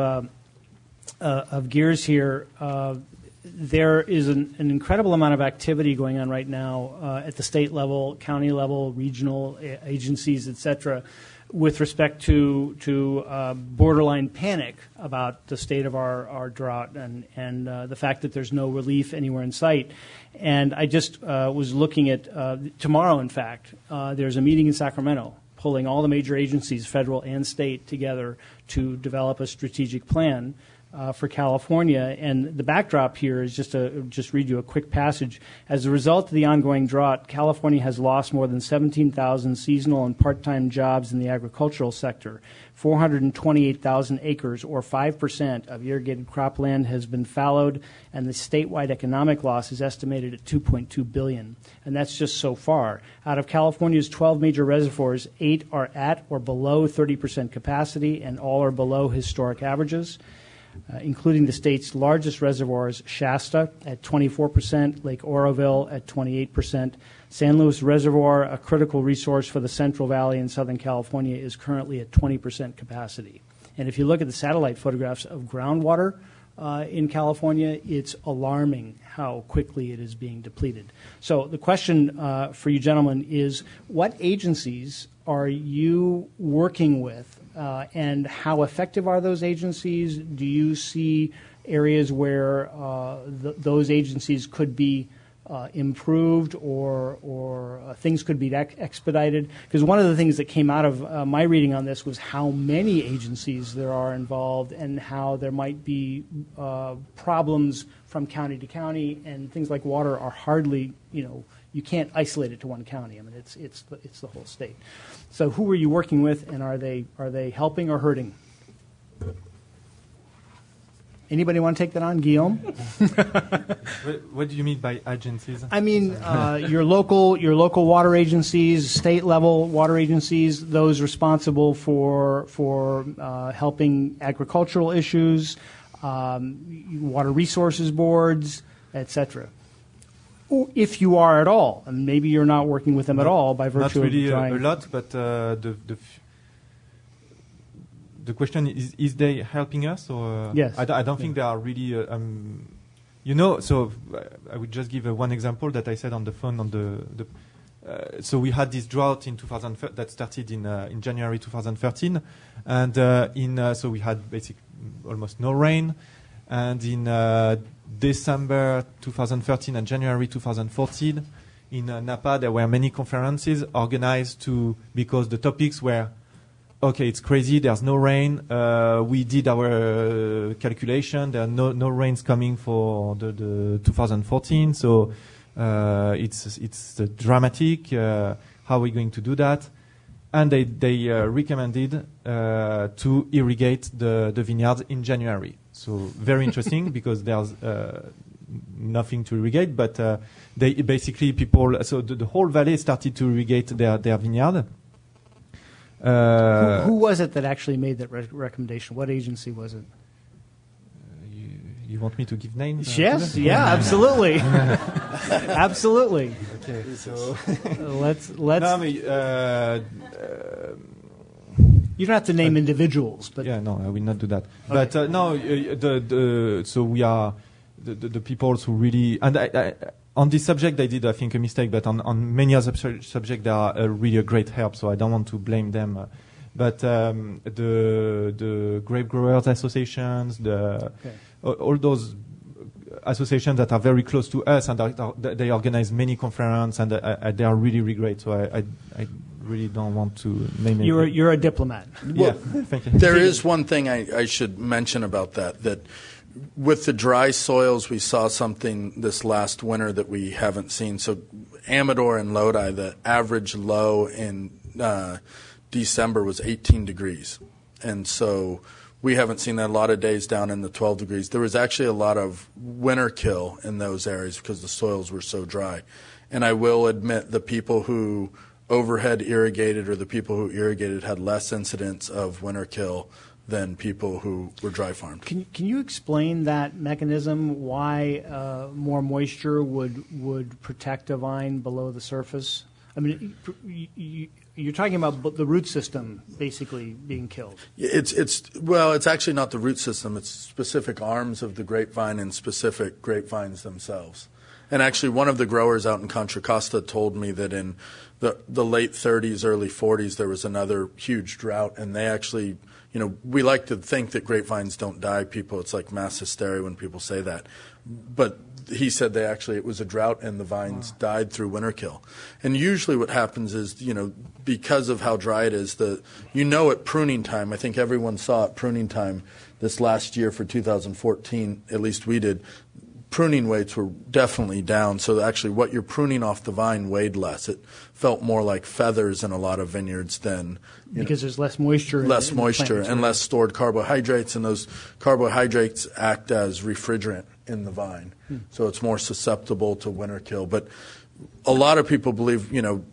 gears here. There is an incredible amount of activity going on right now at the state level, county level, regional agencies, et cetera, with respect to borderline panic about the state of our drought and the fact that there's no relief anywhere in sight. And I just was looking at tomorrow, in fact, there's a meeting in Sacramento pulling all the major agencies, federal and state, together to develop a strategic plan for California. And the backdrop here is just read you a quick passage. As a result of the ongoing drought, California has lost more than 17,000 seasonal and part-time jobs in the agricultural sector. 428,000 acres, or 5% of irrigated cropland, has been fallowed, and the statewide economic loss is estimated at $2.2 billion. And that's just so far. Out of California's 12 major reservoirs, 8 are at or below 30% capacity, and all are below historic averages. Including the state's largest reservoirs, Shasta at 24%, Lake Oroville at 28%. San Luis Reservoir, a critical resource for the Central Valley in Southern California, is currently at 20% capacity. And if you look at the satellite photographs of groundwater in California, it's alarming how quickly it is being depleted. So the question for you gentlemen is, what agencies are you working with? And how effective are those agencies? Do you see areas where those agencies could be improved or things could be expedited? Because one of the things that came out of my reading on this was how many agencies there are involved and how there might be problems from county to county, and things like water are hardly, you can't isolate it to one county. I mean, it's the whole state. So who are you working with, and are they helping or hurting? Anybody want to take that on, Guillaume? What do you mean by agencies? I mean your local water agencies, state level water agencies, those responsible for helping agricultural issues, water resources boards, etc. If you are at all, and maybe you're not working with them at all by virtue not really of trying. a lot, but the question is they helping us or? Yes. I don't think they are really. So I would just give one example that I said on the phone on the. So we had this drought in that started in January 2013, and so we had basically almost no rain, and in December 2013 and January 2014 in Napa there were many conferences organized because the topics were, okay, it's crazy, there's no rain, we did our calculation, there are no rains coming for the 2014, so it's dramatic, how are we going to do that? And they recommended to irrigate the vineyards in January. So very interesting because there's nothing to irrigate, but they basically so the whole valley started to irrigate their vineyard. Who was it that actually made that recommendation? What agency was it? You want me to give names? Yes, yeah, absolutely. Absolutely. Okay, so Let's. no, I mean, You don't have to name individuals, but yeah, no, I will not do that. Okay. But no, so we are the people who really, and on this subject I did, I think, a mistake, but on many other subjects they are really a great help, so I don't want to blame them. But the grape growers associations, all those associations that are very close to us, and they organize many conferences, and they are really, really great. So I really don't want to name it. You're a diplomat. Yeah, thank you. There is one thing I should mention about that with the dry soils, we saw something this last winter that we haven't seen. So Amador and Lodi, the average low in December was 18 degrees. And so we haven't seen that. A lot of days down in the 12 degrees. There was actually a lot of winter kill in those areas because the soils were so dry. And I will admit the people who overhead irrigated or the people who irrigated had less incidence of winter kill than people who were dry farmed. Can you explain that mechanism? Why more moisture would protect a vine below the surface? I mean, you're talking about the root system basically being killed. It's actually not the root system. It's specific arms of the grapevine and specific grapevines themselves. And actually, one of the growers out in Contra Costa told me that in the late 30s, early 40s, there was another huge drought, and they actually, we like to think that grapevines don't die. It's like mass hysteria when people say that. But he said it was a drought and the vines died through winter kill. And usually what happens is, because of how dry it is, at pruning time, I think everyone saw at pruning time this last year for 2014, at least we did, pruning weights were definitely down. So actually what you're pruning off the vine weighed less. It felt more like feathers in a lot of vineyards than because there's less moisture. Less moisture and less stored carbohydrates, and those carbohydrates act as refrigerant in the vine. So it's more susceptible to winter kill. But a lot of people believe,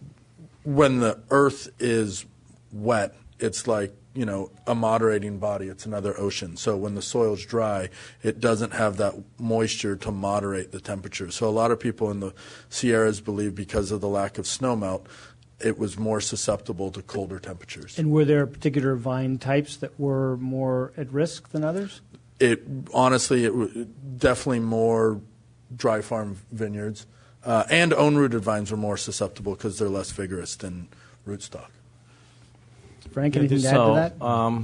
when the earth is wet, it's like, a moderating body. It's another ocean. So when the soil's dry, it doesn't have that moisture to moderate the temperature. So a lot of people in the Sierras believe because of the lack of snowmelt, it was more susceptible to colder temperatures. And were there particular vine types that were more at risk than others? It definitely more dry farm vineyards. And own-rooted vines were more susceptible because they're less vigorous than rootstock. Frank, anything to add to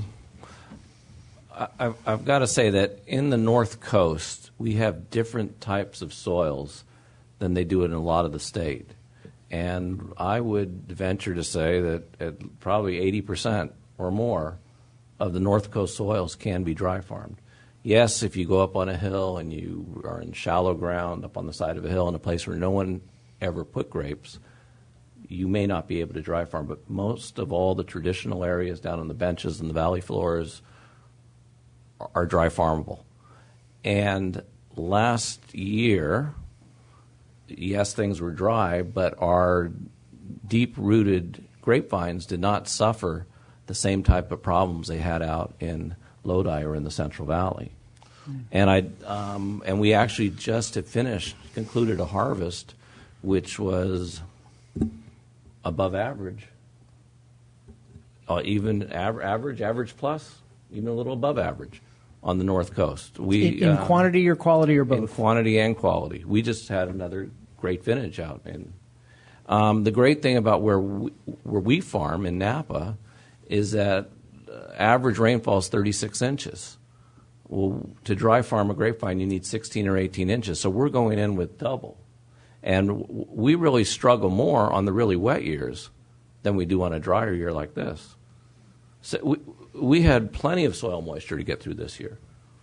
that? I've got to say that in the North Coast, we have different types of soils than they do in a lot of the state. And I would venture to say that probably 80% or more of the North Coast soils can be dry farmed. Yes, if you go up on a hill and you are in shallow ground up on the side of a hill in a place where no one ever put grapes, you may not be able to dry farm, but most of all the traditional areas down on the benches and the valley floors are dry farmable. And last year, yes, things were dry, but our deep-rooted grapevines did not suffer the same type of problems they had out in Lodi or in the Central Valley. And we actually just have concluded a harvest, which was above average, even average plus, even a little above average on the North Coast. In quantity or quality or both? In quantity and quality. We just had another great vintage out. And the great thing about where we farm in Napa is that average rainfall is 36 inches. Well, to dry farm a grapevine, you need 16 or 18 inches. So we're going in with double. And we really struggle more on the really wet years than we do on a drier year like this. So we had plenty of soil moisture to get through this year.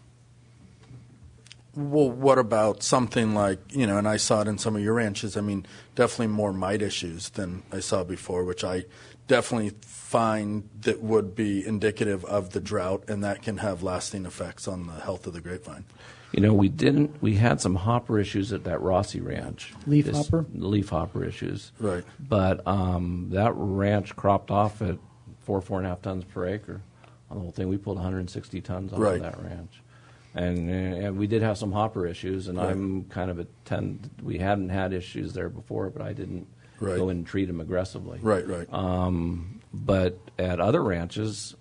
Well, what about something like, and I saw it in some of your ranches, definitely more mite issues than I saw before, which I definitely find that would be indicative of the drought, and that can have lasting effects on the health of the grapevine. We had some hopper issues at that Rossi ranch. Leaf hopper issues. Right. But that ranch cropped off at 4.5 tons per acre on the whole thing. We pulled 160 tons off of that ranch. And we did have some hopper issues, and Right. I'm kind of we hadn't had issues there before, but I didn't go in and treat them aggressively. Right. But at other ranches,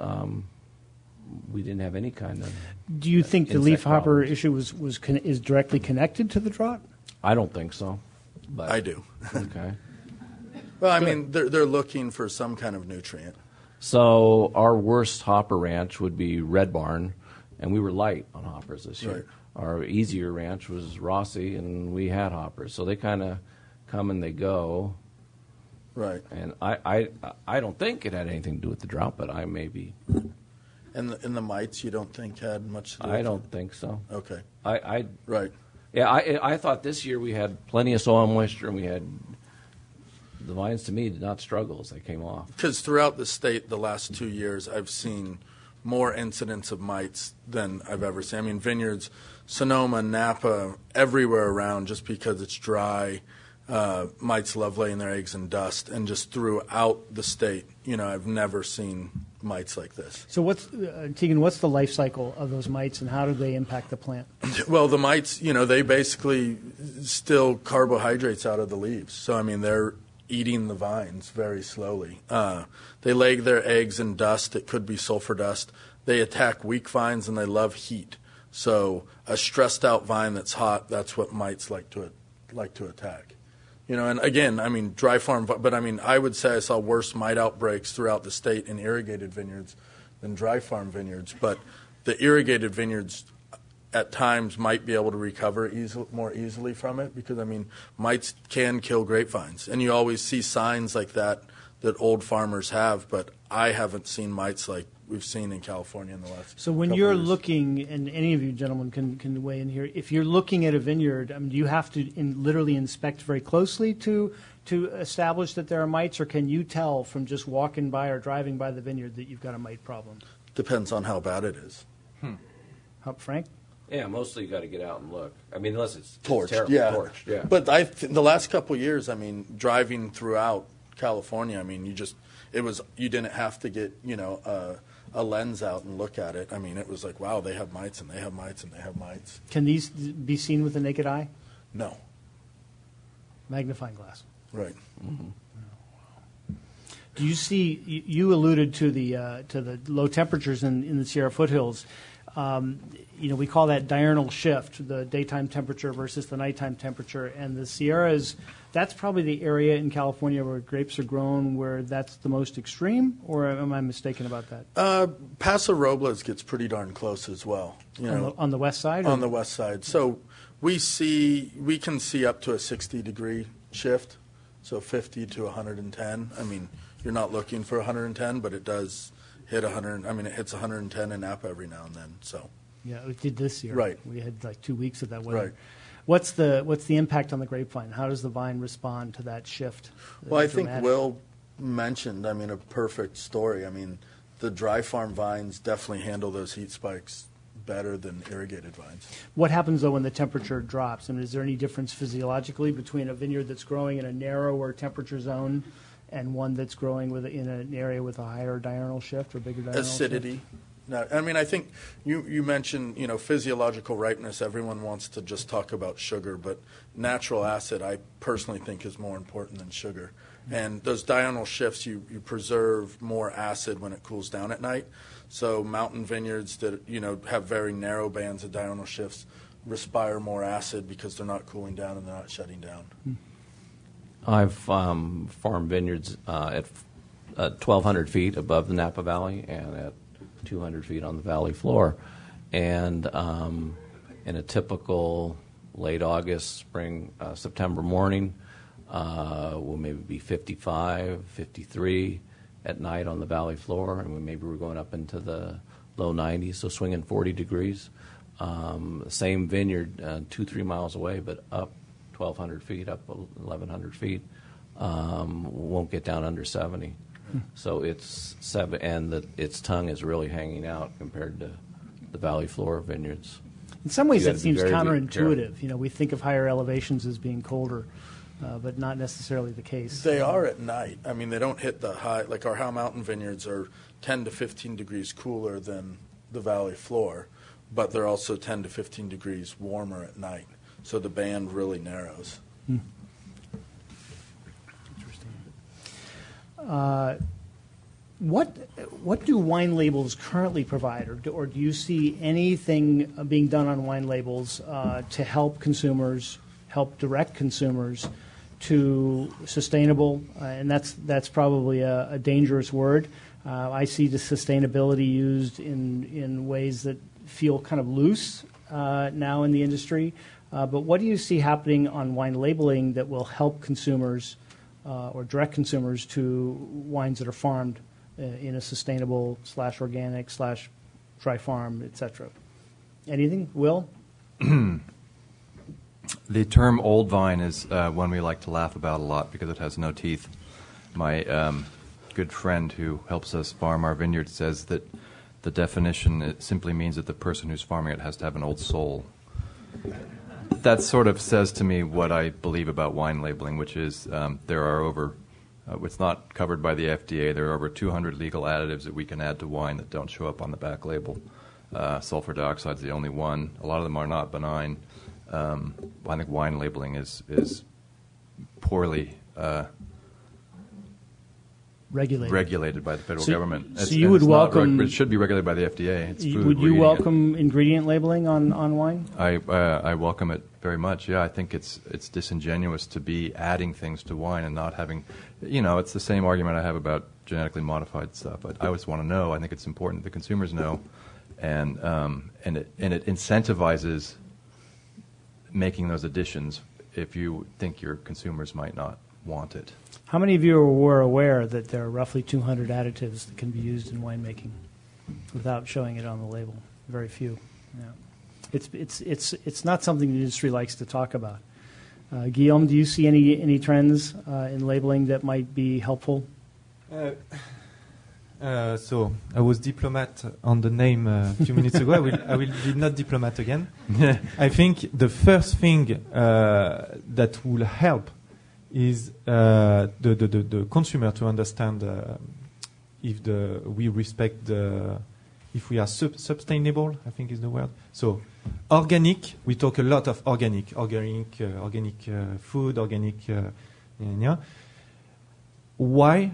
we didn't have any kind of. Do you think the insect leaf hopper problems. issue is directly connected to the drought? I don't think so. But, I do. Okay. Well, I mean, they're looking for some kind of nutrient. So our worst hopper ranch would be Red Barn, and we were light on hoppers this year. Right. Our easier ranch was Rossi, and we had hoppers. So they kind of come and they go. Right. And I don't think it had anything to do with the drought, but I may be. And the mites you don't think had much to do with I don't think so. Okay. Right. Yeah, I thought this year we had plenty of soil moisture, and we had the vines. To me, did not struggle as they came off. Because throughout the state, the last 2 years, I've seen more incidents of mites than I've ever seen. I mean, vineyards, Sonoma, Napa, everywhere around, just because it's dry. Mites love laying their eggs in dust, and just throughout the state, I've never seen mites like this. So Tegan, what's the life cycle of those mites, and how do they impact the plant? Well, the mites, they basically steal carbohydrates out of the leaves. So, I mean, they're eating the vines very slowly. They lay their eggs in dust. It could be sulfur dust. They attack weak vines, and they love heat. So a stressed out vine that's hot, that's what mites like to attack. And again, I mean, dry farm, but I mean, I would say I saw worse mite outbreaks throughout the state in irrigated vineyards than dry farm vineyards. But the irrigated vineyards at times might be able to recover more easily from it, because, I mean, mites can kill grapevines. And you always see signs like that old farmers have, but I haven't seen mites like we've seen in California in the last So when couple you're years. looking, and any of you gentlemen can weigh in here, if you're looking at a vineyard, do you have to literally inspect very closely to establish that there are mites, or can you tell from just walking by or driving by the vineyard that you've got a mite problem? Depends on how bad it is. Frank? Yeah, mostly you got to get out and look. I mean, unless it's Torched, terrible. yeah. Torched, yeah. But the last couple of years, I mean, driving throughout California, I mean, you didn't have to get, a lens out and look at it. I mean, it was like, wow, they have mites, and they have mites, and they have mites. Can these be seen with the naked eye? No. Magnifying glass. Right. Do you see? You alluded to the low temperatures in the Sierra foothills. We call that diurnal shift, the daytime temperature versus the nighttime temperature. And the Sierras, that's probably the area in California where grapes are grown where that's the most extreme, or am I mistaken about that? Paso Robles gets pretty darn close as well. On the west side? On the west side. So we can see up to a 60-degree shift, so 50 to 110. I mean, you're not looking for 110, but it does hit 100. I mean, it hits 110 in Napa every now and then. So yeah, it did this year. Right. We had like 2 weeks of that weather. Right. What's the impact on the grapevine? How does the vine respond to that shift? Well, I think Dramatic. Will mentioned, a perfect story. I mean, the dry farm vines definitely handle those heat spikes better than irrigated vines. What happens, though, when the temperature drops? Is there any difference physiologically between a vineyard that's growing in a narrower temperature zone and one that's growing in an area with a higher diurnal shift or bigger diurnal Acidity. shift? No, I think you mentioned, physiological ripeness. Everyone wants to just talk about sugar, but natural acid, I personally think, is more important than sugar. And those diurnal shifts, you preserve more acid when it cools down at night. So mountain vineyards that, have very narrow bands of diurnal shifts respire more acid because they're not cooling down and they're not shutting down. I've farmed vineyards at 1,200 feet above the Napa Valley and at 200 feet on the valley floor. And in a typical late August, spring, September morning, will maybe be 55, 53 at night on the valley floor, and maybe we're going up into the low 90s, so swinging 40 degrees. Same vineyard 2-3 miles away, but up 1,200 feet, up 1,100 feet, won't get down under 70. So it's 7, and its tongue is really hanging out compared to the valley floor vineyards. In some ways, You that gotta be seems very counterintuitive. We think of higher elevations as being colder, but not necessarily the case. They are at night. I mean, they don't hit the high. Like our Howe Mountain vineyards are 10 to 15 degrees cooler than the valley floor. but they're also 10 to 15 degrees warmer at night. So the band really narrows. Interesting. What do wine labels currently provide, or do you see anything being done on wine labels to help consumers, help direct consumers to sustainable? And that's probably a dangerous word. I see the sustainability used in ways that feel kind of loose now in the industry. But what do you see happening on wine labeling that will help consumers or direct consumers to wines that are farmed in a sustainable / organic / dry farm, etc.? Anything, Will? The term old vine is one we like to laugh about a lot because it has no teeth. My good friend who helps us farm our vineyard says that the definition, it simply means that the person who's farming it has to have an old soul. That sort of says to me what I believe about wine labeling, which is there are over, it's not covered by the FDA, there are over 200 legal additives that we can add to wine that don't show up on the back label. Sulfur dioxide is the only one. A lot of them are not benign. I think wine labeling is poorly regulated by the federal government. So you would welcome... It should be regulated by the FDA. It's food. Would you welcome ingredient labeling on wine? I welcome it very much, yeah. I think it's disingenuous to be adding things to wine and not having... it's the same argument I have about genetically modified stuff. I always want to know. I think it's important that the consumers know. And it incentivizes making those additions if you think your consumers might not want it. How many of you were aware that there are roughly 200 additives that can be used in winemaking without showing it on the label? Very few. Yeah. It's not something the industry likes to talk about. Guillaume, do you see any trends in labeling that might be helpful? So I was diplomat on the name a few minutes ago. I will be not diplomat again. I think the first thing that will help is the consumer to understand if we respect if we are sustainable, I think is the word. So organic, we talk a lot of organic food, organic. Why?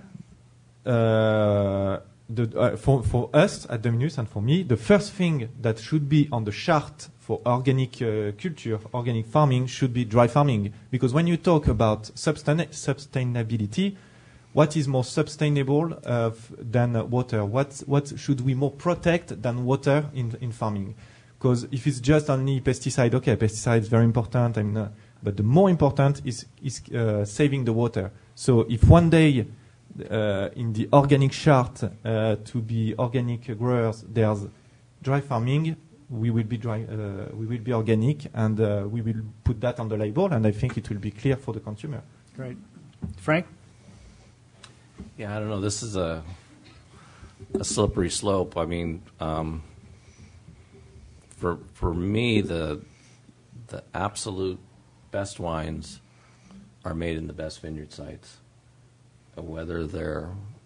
For us at Dominus and for me, the first thing that should be on the chart for organic culture, organic farming, should be dry farming. Because when you talk about sustainability, what is more sustainable than water? What should we more protect than water in farming? Because if it's just only pesticide, okay, pesticide is very important, but the more important is saving the water. So if one day in the organic chart to be organic growers, there's dry farming, we will be organic, and we will put that on the label, and I think it will be clear for the consumer. Great. Frank? Yeah, I don't know. This is a slippery slope. I mean, for me, the absolute best wines are made in the best vineyard sites. Whether they're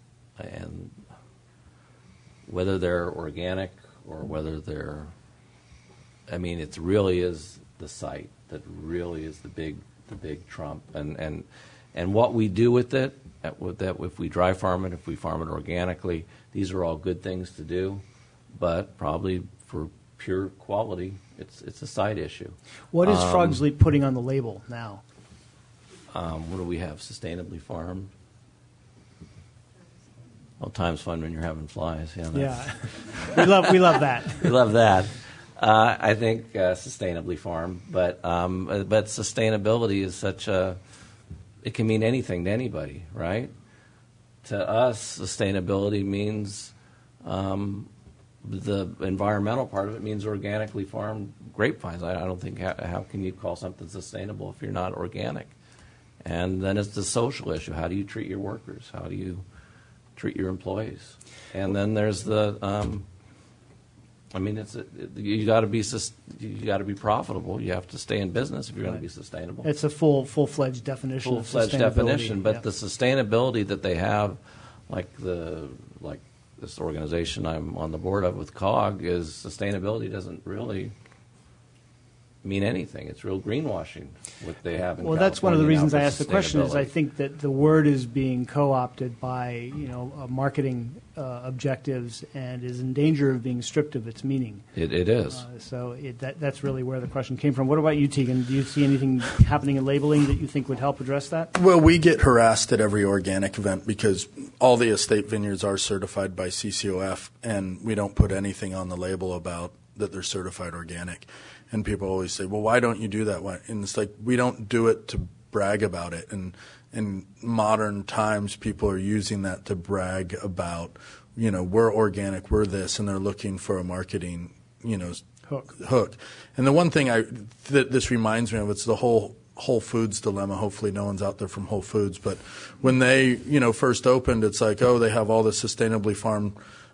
organic or whether they're, it really is the site that really is the big trump, and what we do with it, if we dry farm it, if we farm it organically, these are all good things to do, but probably for pure quality, it's a side issue. What is Frog's Leap putting on the label now? What do we have? Sustainably farmed. Well, time's fun when you're having flies. Yeah, we love that. We love that. I think sustainably farmed, but sustainability is it can mean anything to anybody, right? To us, sustainability means the environmental part of it means organically farmed grapevines. I don't think how can you call something sustainable if you're not organic? And then it's the social issue. How do you treat your workers? How do you treat your employees? And then there's the you got to be profitable. You have to stay in business if you're going to be sustainable. It's a full-fledged definition. Full-fledged definition, but the sustainability that they have, like this organization I'm on the board of with COG is sustainability doesn't really mean anything. It's real greenwashing what they have in Well, that's one of the California reasons now I for asked the question is I sustainability. think that the word is being co-opted by marketing objectives and is in danger of being stripped of its meaning. It is. That's really where the question came from. What about you, Tegan? Do you see anything happening in labeling that you think would help address that? Well, we get harassed at every organic event because all the estate vineyards are certified by CCOF, and we don't put anything on the label about that they're certified organic. And people always say, well, why don't you do that? And it's like, we don't do it to brag about it. And in modern times, people are using that to brag about, we're organic, we're this, and they're looking for a marketing, hook. And the one thing that this reminds me of, it's the whole Whole Foods dilemma. Hopefully no one's out there from Whole Foods. But when they, first opened, it's like, oh, they have all this sustainably farmed,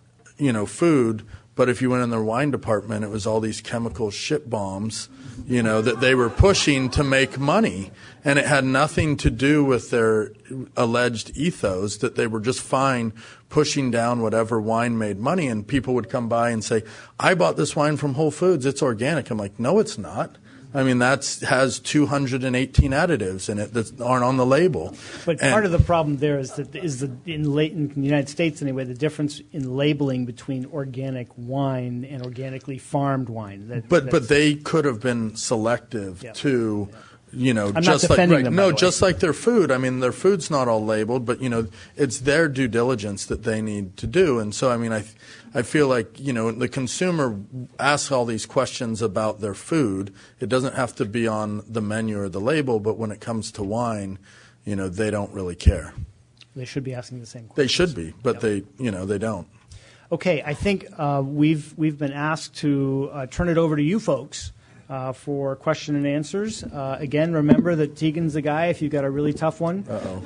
food. But if you went in their wine department, it was all these chemical shit bombs, that they were pushing to make money. And it had nothing to do with their alleged ethos, that they were just fine pushing down whatever wine made money. And people would come by and say, I bought this wine from Whole Foods. It's organic. I'm like, no, it's not. I mean, has 218 additives in it that aren't on the label. But part of the problem there is in the United States anyway, the difference in labeling between organic wine and organically farmed wine. But they could have been selective to. I'm just not defending like them, by the way. just like their food. I mean, their food's not all labeled, but it's their due diligence that they need to do. And so, I mean, I feel like the consumer asks all these questions about their food. It doesn't have to be on the menu or the label, but when it comes to wine, they don't really care. They should be asking the same questions. They should be, but they don't. Okay, I think we've been asked to turn it over to you folks. For question and answers. Again, remember that Tegan's the guy if you've got a really tough one. Uh-oh.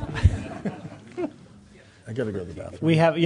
I got to go to the bathroom. We have,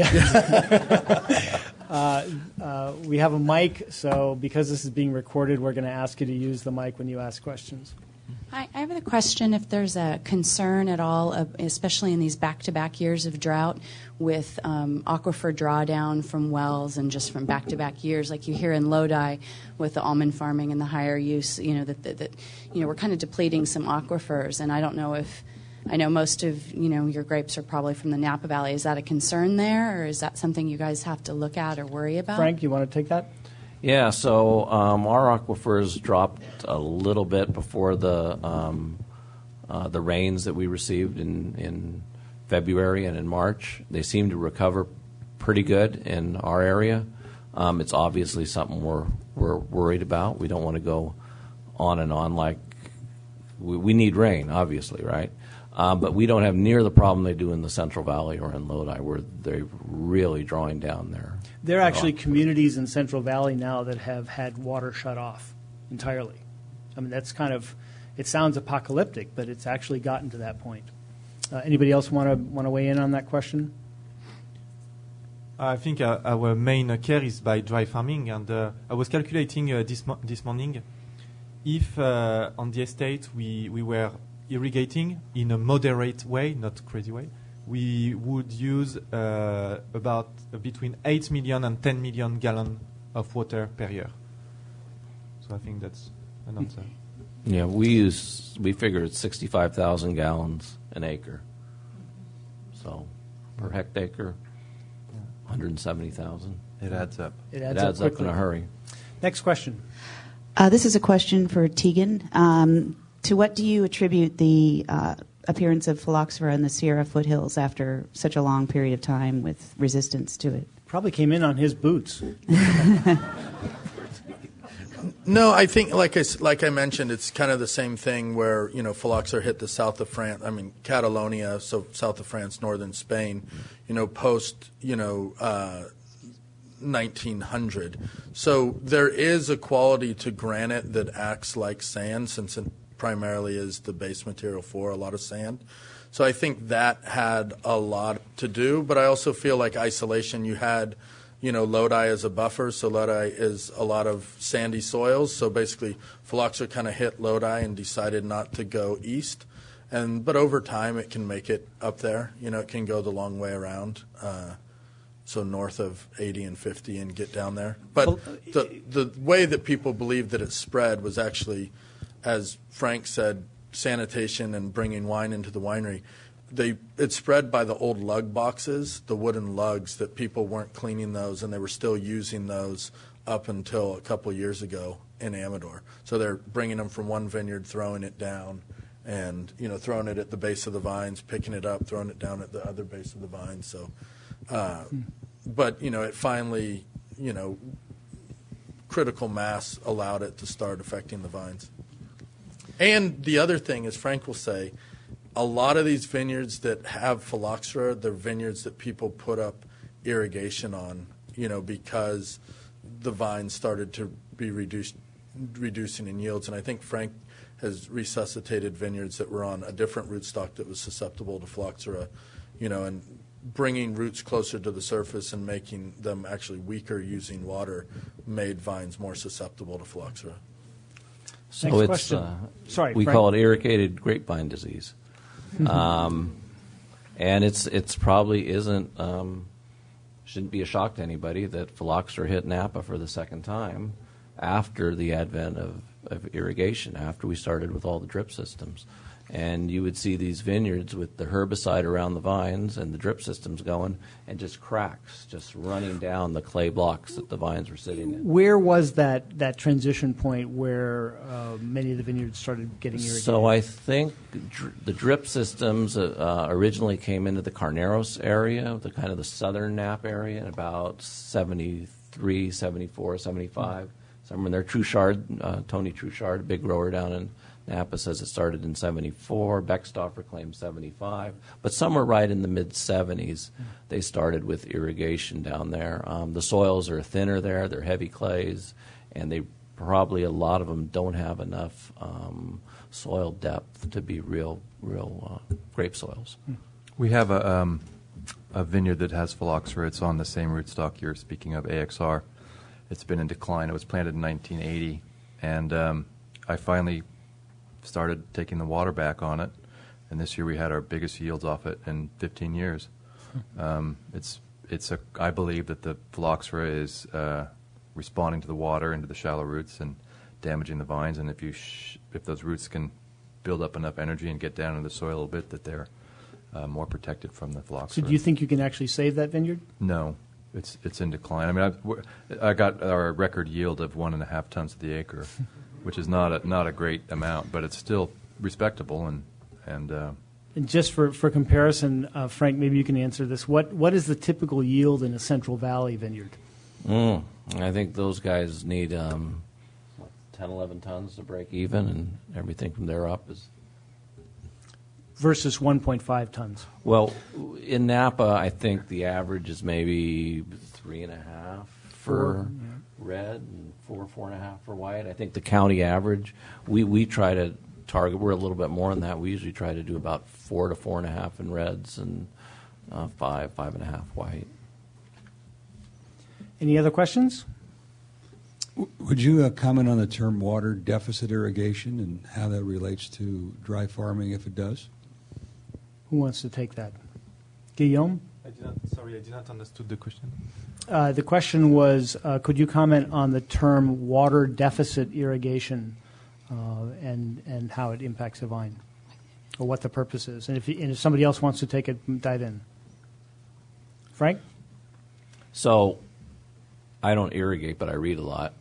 we have a mic, so because this is being recorded, we're going to ask you to use the mic when you ask questions. Hi, I have a question if there's a concern at all, especially in these back-to-back years of drought, with aquifer drawdown from wells and just from back-to-back years, like you hear in Lodi with the almond farming and the higher use, that we're kind of depleting some aquifers, and I don't know if, I know most of, your grapes are probably from the Napa Valley. Is that a concern there, or is that something you guys have to look at or worry about? Frank, you want to take that? Yeah, so our aquifers dropped a little bit before the rains that we received in February and in March. They seem to recover pretty good in our area. It's obviously something we're worried about. We don't want to go on and on like we need rain, obviously, right? But we don't have near the problem they do in the Central Valley or in Lodi, where they're really drawing down there. There are actually communities in Central Valley now that have had water shut off entirely. I mean, that's kind of, it sounds apocalyptic, but it's actually gotten to that point. Anybody else want to weigh in on that question? I think our main care is by dry farming, and I was calculating this morning if on the estate we were irrigating in a moderate way, not crazy way, we would use about between 8 million and 10 million gallons of water per year. So I think that's an answer. Yeah, we figure it's 65,000 gallons an acre. So per hectare, 170,000. It adds up. It It adds adds up quickly. in a hurry. Next question. This is a question for Tegan. To what do you attribute the appearance of phylloxera in the Sierra foothills after such a long period of time with resistance to it? Probably came in on his boots. No, I think, like I mentioned, it's kind of the same thing where, phylloxera hit the south of France, Catalonia, so south of France, northern Spain, post, 1900. So there is a quality to granite that acts like sand, since it primarily is the base material for a lot of sand. So I think that had a lot to do, but I also feel like isolation, you had Lodi as a buffer, so Lodi is a lot of sandy soils. So basically, phylloxera kind of hit Lodi and decided not to go east. But over time, it can make it up there. It can go the long way around. so north of 80 and 50 and get down there. But the way that people believed that it spread was actually, as Frank said, sanitation and bringing wine into the winery. It spread by the old lug boxes, the wooden lugs, that people weren't cleaning those, and they were still using those up until a couple years ago in Amador. So they're bringing them from one vineyard, throwing it down, and throwing it at the base of the vines, picking it up, throwing it down at the other base of the vines. So, but it finally, critical mass allowed it to start affecting the vines. And the other thing, as Frank will say, a lot of these vineyards that have phylloxera, they're vineyards that people put up irrigation on, because the vines started to be reducing in yields. And I think Frank has resuscitated vineyards that were on a different rootstock that was susceptible to phylloxera, and bringing roots closer to the surface and making them actually weaker using water made vines more susceptible to phylloxera. So Next it's question. Sorry, we Frank. call it irrigated grapevine disease, and it's probably shouldn't be a shock to anybody that phylloxera hit Napa for the second time after the advent of irrigation, after we started with all the drip systems. And you would see these vineyards with the herbicide around the vines and the drip systems going, and just cracks just running down the clay blocks that the vines were sitting in. Where was that transition point where many of the vineyards started getting irrigated? So I think the drip systems originally came into the Carneros area, the kind of the southern Napa area, in about 73, 74, 75. Somewhere in there. Truchard, Tony Truchard, a big grower down in Napa, says it started in 74. Beckstoffer claims 75. But somewhere right in the mid-70s, they started with irrigation down there. The soils are thinner there. They're heavy clays. And they probably, a lot of them, don't have enough soil depth to be real grape soils. We have a vineyard that has phylloxera. It's on the same rootstock you're speaking of, AXR. It's been in decline. It was planted in 1980. And I finally started taking the water back on it, and this year we had our biggest yields off it in 15 years. I believe that the phylloxera is responding to the water into the shallow roots and damaging the vines, and if those roots can build up enough energy and get down into the soil a little bit, that they're more protected from the phylloxera. So do you think you can actually save that vineyard? No. It's in decline. I mean, I got our record yield of 1.5 tons to the acre, which is not a great amount, but it's still respectable. And just for comparison, Frank, maybe you can answer this. What is the typical yield in a Central Valley vineyard? I think those guys need 10, 11 tons to break even, and everything from there up is... Versus 1.5 tons. Well, in Napa, I think the average is maybe 3.5 for red and 4.5 for white. I think the county average, we try to target, we're a little bit more than that. We usually try to do about 4 to 4.5 in reds and 5.5 white. Any other questions? Would you comment on the term water deficit irrigation and how that relates to dry farming, if it does? Who wants to take that? Guillaume? I did not understand the question. The question was, could you comment on the term water deficit irrigation and how it impacts a vine, or what the purpose is? And if somebody else wants to take it, dive in. Frank? So I don't irrigate, but I read a lot.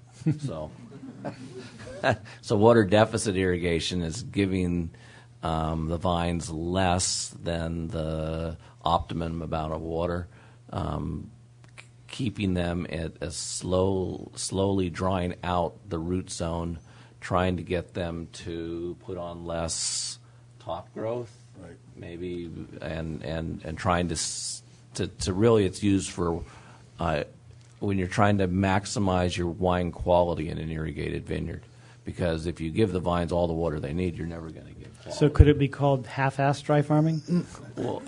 So water deficit irrigation is giving the vines less than the optimum amount of water, keeping them at a slowly drying out the root zone, trying to get them to put on less top growth, right? Maybe, and trying to really, it's used for when you're trying to maximize your wine quality in an irrigated vineyard. Because if you give the vines all the water they need, you're never going to get quality. So could it be called half-assed dry farming? Well,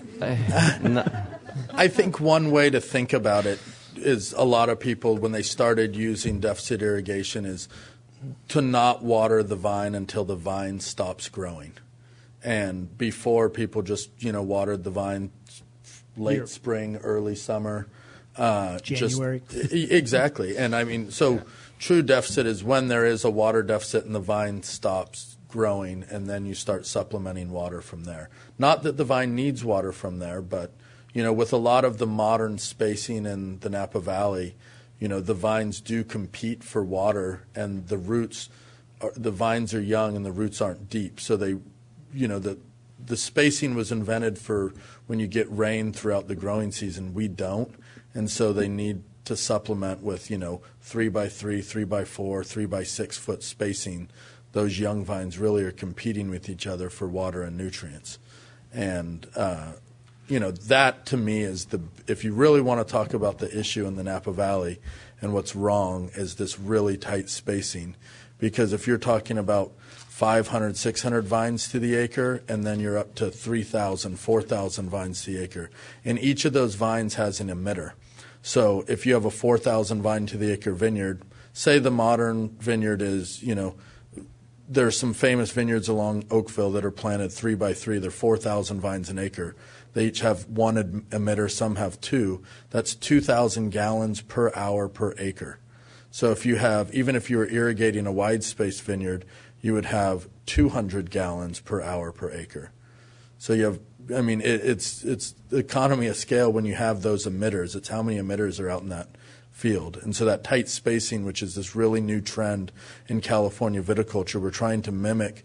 I think one way to think about it is a lot of people, when they started using deficit irrigation, is to not water the vine until the vine stops growing. And before, people just watered the vine late spring, early summer. January. Exactly. And I mean, so true deficit is when there is a water deficit and the vine stops growing, and then you start supplementing water from there. Not that the vine needs water from there, but, with a lot of the modern spacing in the Napa Valley, the vines do compete for water, and the vines are young and the roots aren't deep. So they, the spacing was invented for when you get rain throughout the growing season. We don't. And so they need to supplement with, 3 by 3, 3 by 4, 3 by 6 foot spacing. Those young vines really are competing with each other for water and nutrients. And, that to me is if you really want to talk about the issue in the Napa Valley and what's wrong is this really tight spacing. Because if you're talking about 500, 600 vines to the acre, and then you're up to 3,000, 4,000 vines to the acre. And each of those vines has an emitter. So if you have a 4,000 vine to the acre vineyard, say the modern vineyard is, there's some famous vineyards along Oakville that are planted 3 by 3. They're 4,000 vines an acre. They each have one emitter. Some have two. That's 2,000 gallons per hour per acre. So even if you were irrigating a wide-spaced vineyard, you would have 200 gallons per hour per acre. So you have, it's the economy of scale when you have those emitters. It's how many emitters are out in that field. And so that tight spacing, which is this really new trend in California viticulture, we're trying to mimic,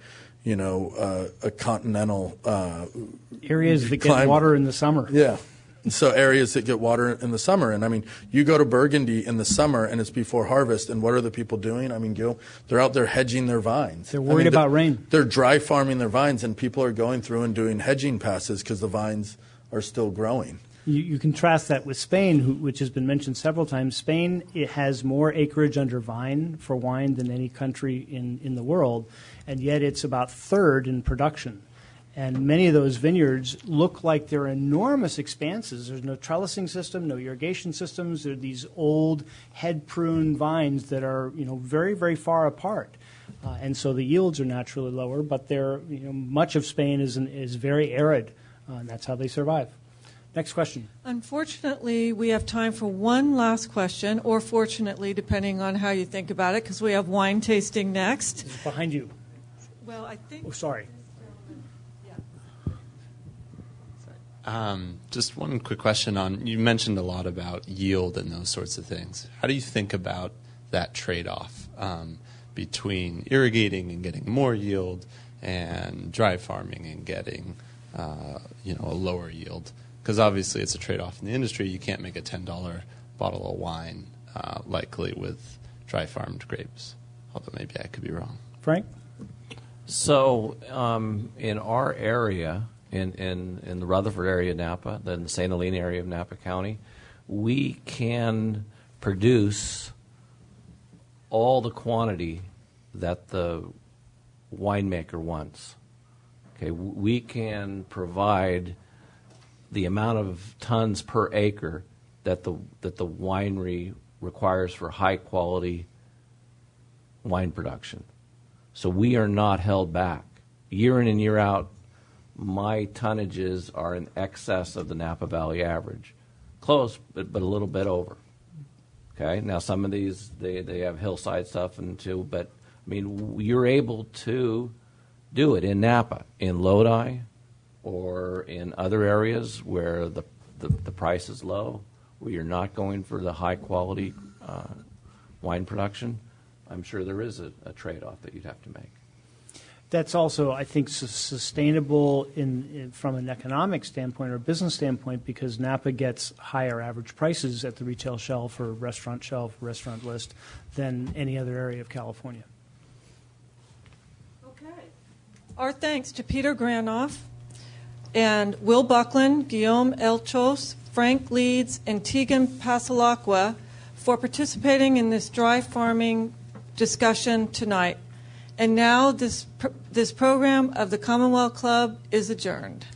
a continental areas that get water in the summer. Yeah. So areas that get water in the summer. And, you go to Burgundy in the summer and it's before harvest, and what are the people doing? Gil, they're out there hedging their vines. They're worried about rain. They're dry farming their vines, and people are going through and doing hedging passes because the vines are still growing. You contrast that with Spain, which has been mentioned several times. Spain, it has more acreage under vine for wine than any country in the world, and yet it's about third in production. And many of those vineyards look like they're enormous expanses. There's no trellising system, no irrigation systems. They're these old head-pruned vines that are, very, very far apart. And so the yields are naturally lower, but they're, much of Spain is very arid, and that's how they survive. Next question. Unfortunately, we have time for one last question, or fortunately, depending on how you think about it, because we have wine tasting next. This is behind you. Well, I think... Oh, sorry. Just one quick question you mentioned a lot about yield and those sorts of things. How do you think about that trade-off between irrigating and getting more yield and dry farming and getting a lower yield? Because obviously it's a trade-off in the industry. You can't make a $10 bottle of wine likely with dry farmed grapes, although maybe I could be wrong. Frank? So in our area, in the Rutherford area of Napa, then the St. Helena area of Napa County, we can produce all the quantity that the winemaker wants. Okay, we can provide the amount of tons per acre that the winery requires for high quality wine production. So we are not held back. Year in and year out, my tonnages are in excess of the Napa Valley average. Close, but a little bit over. Okay, now some of these, they have hillside stuff and too, but you're able to do it in Napa, in Lodi, or in other areas where the price is low, where you're not going for the high quality wine production. I'm sure there is a trade-off that you'd have to make. That's also, I think, sustainable from an economic standpoint or business standpoint, because Napa gets higher average prices at the retail shelf or restaurant list than any other area of California. Okay. Our thanks to Peter Granoff and Will Buckland, Guillaume Elchos, Frank Leeds, and Tegan Pasalacqua for participating in this dry farming discussion tonight. And now this program of the Commonwealth Club is adjourned.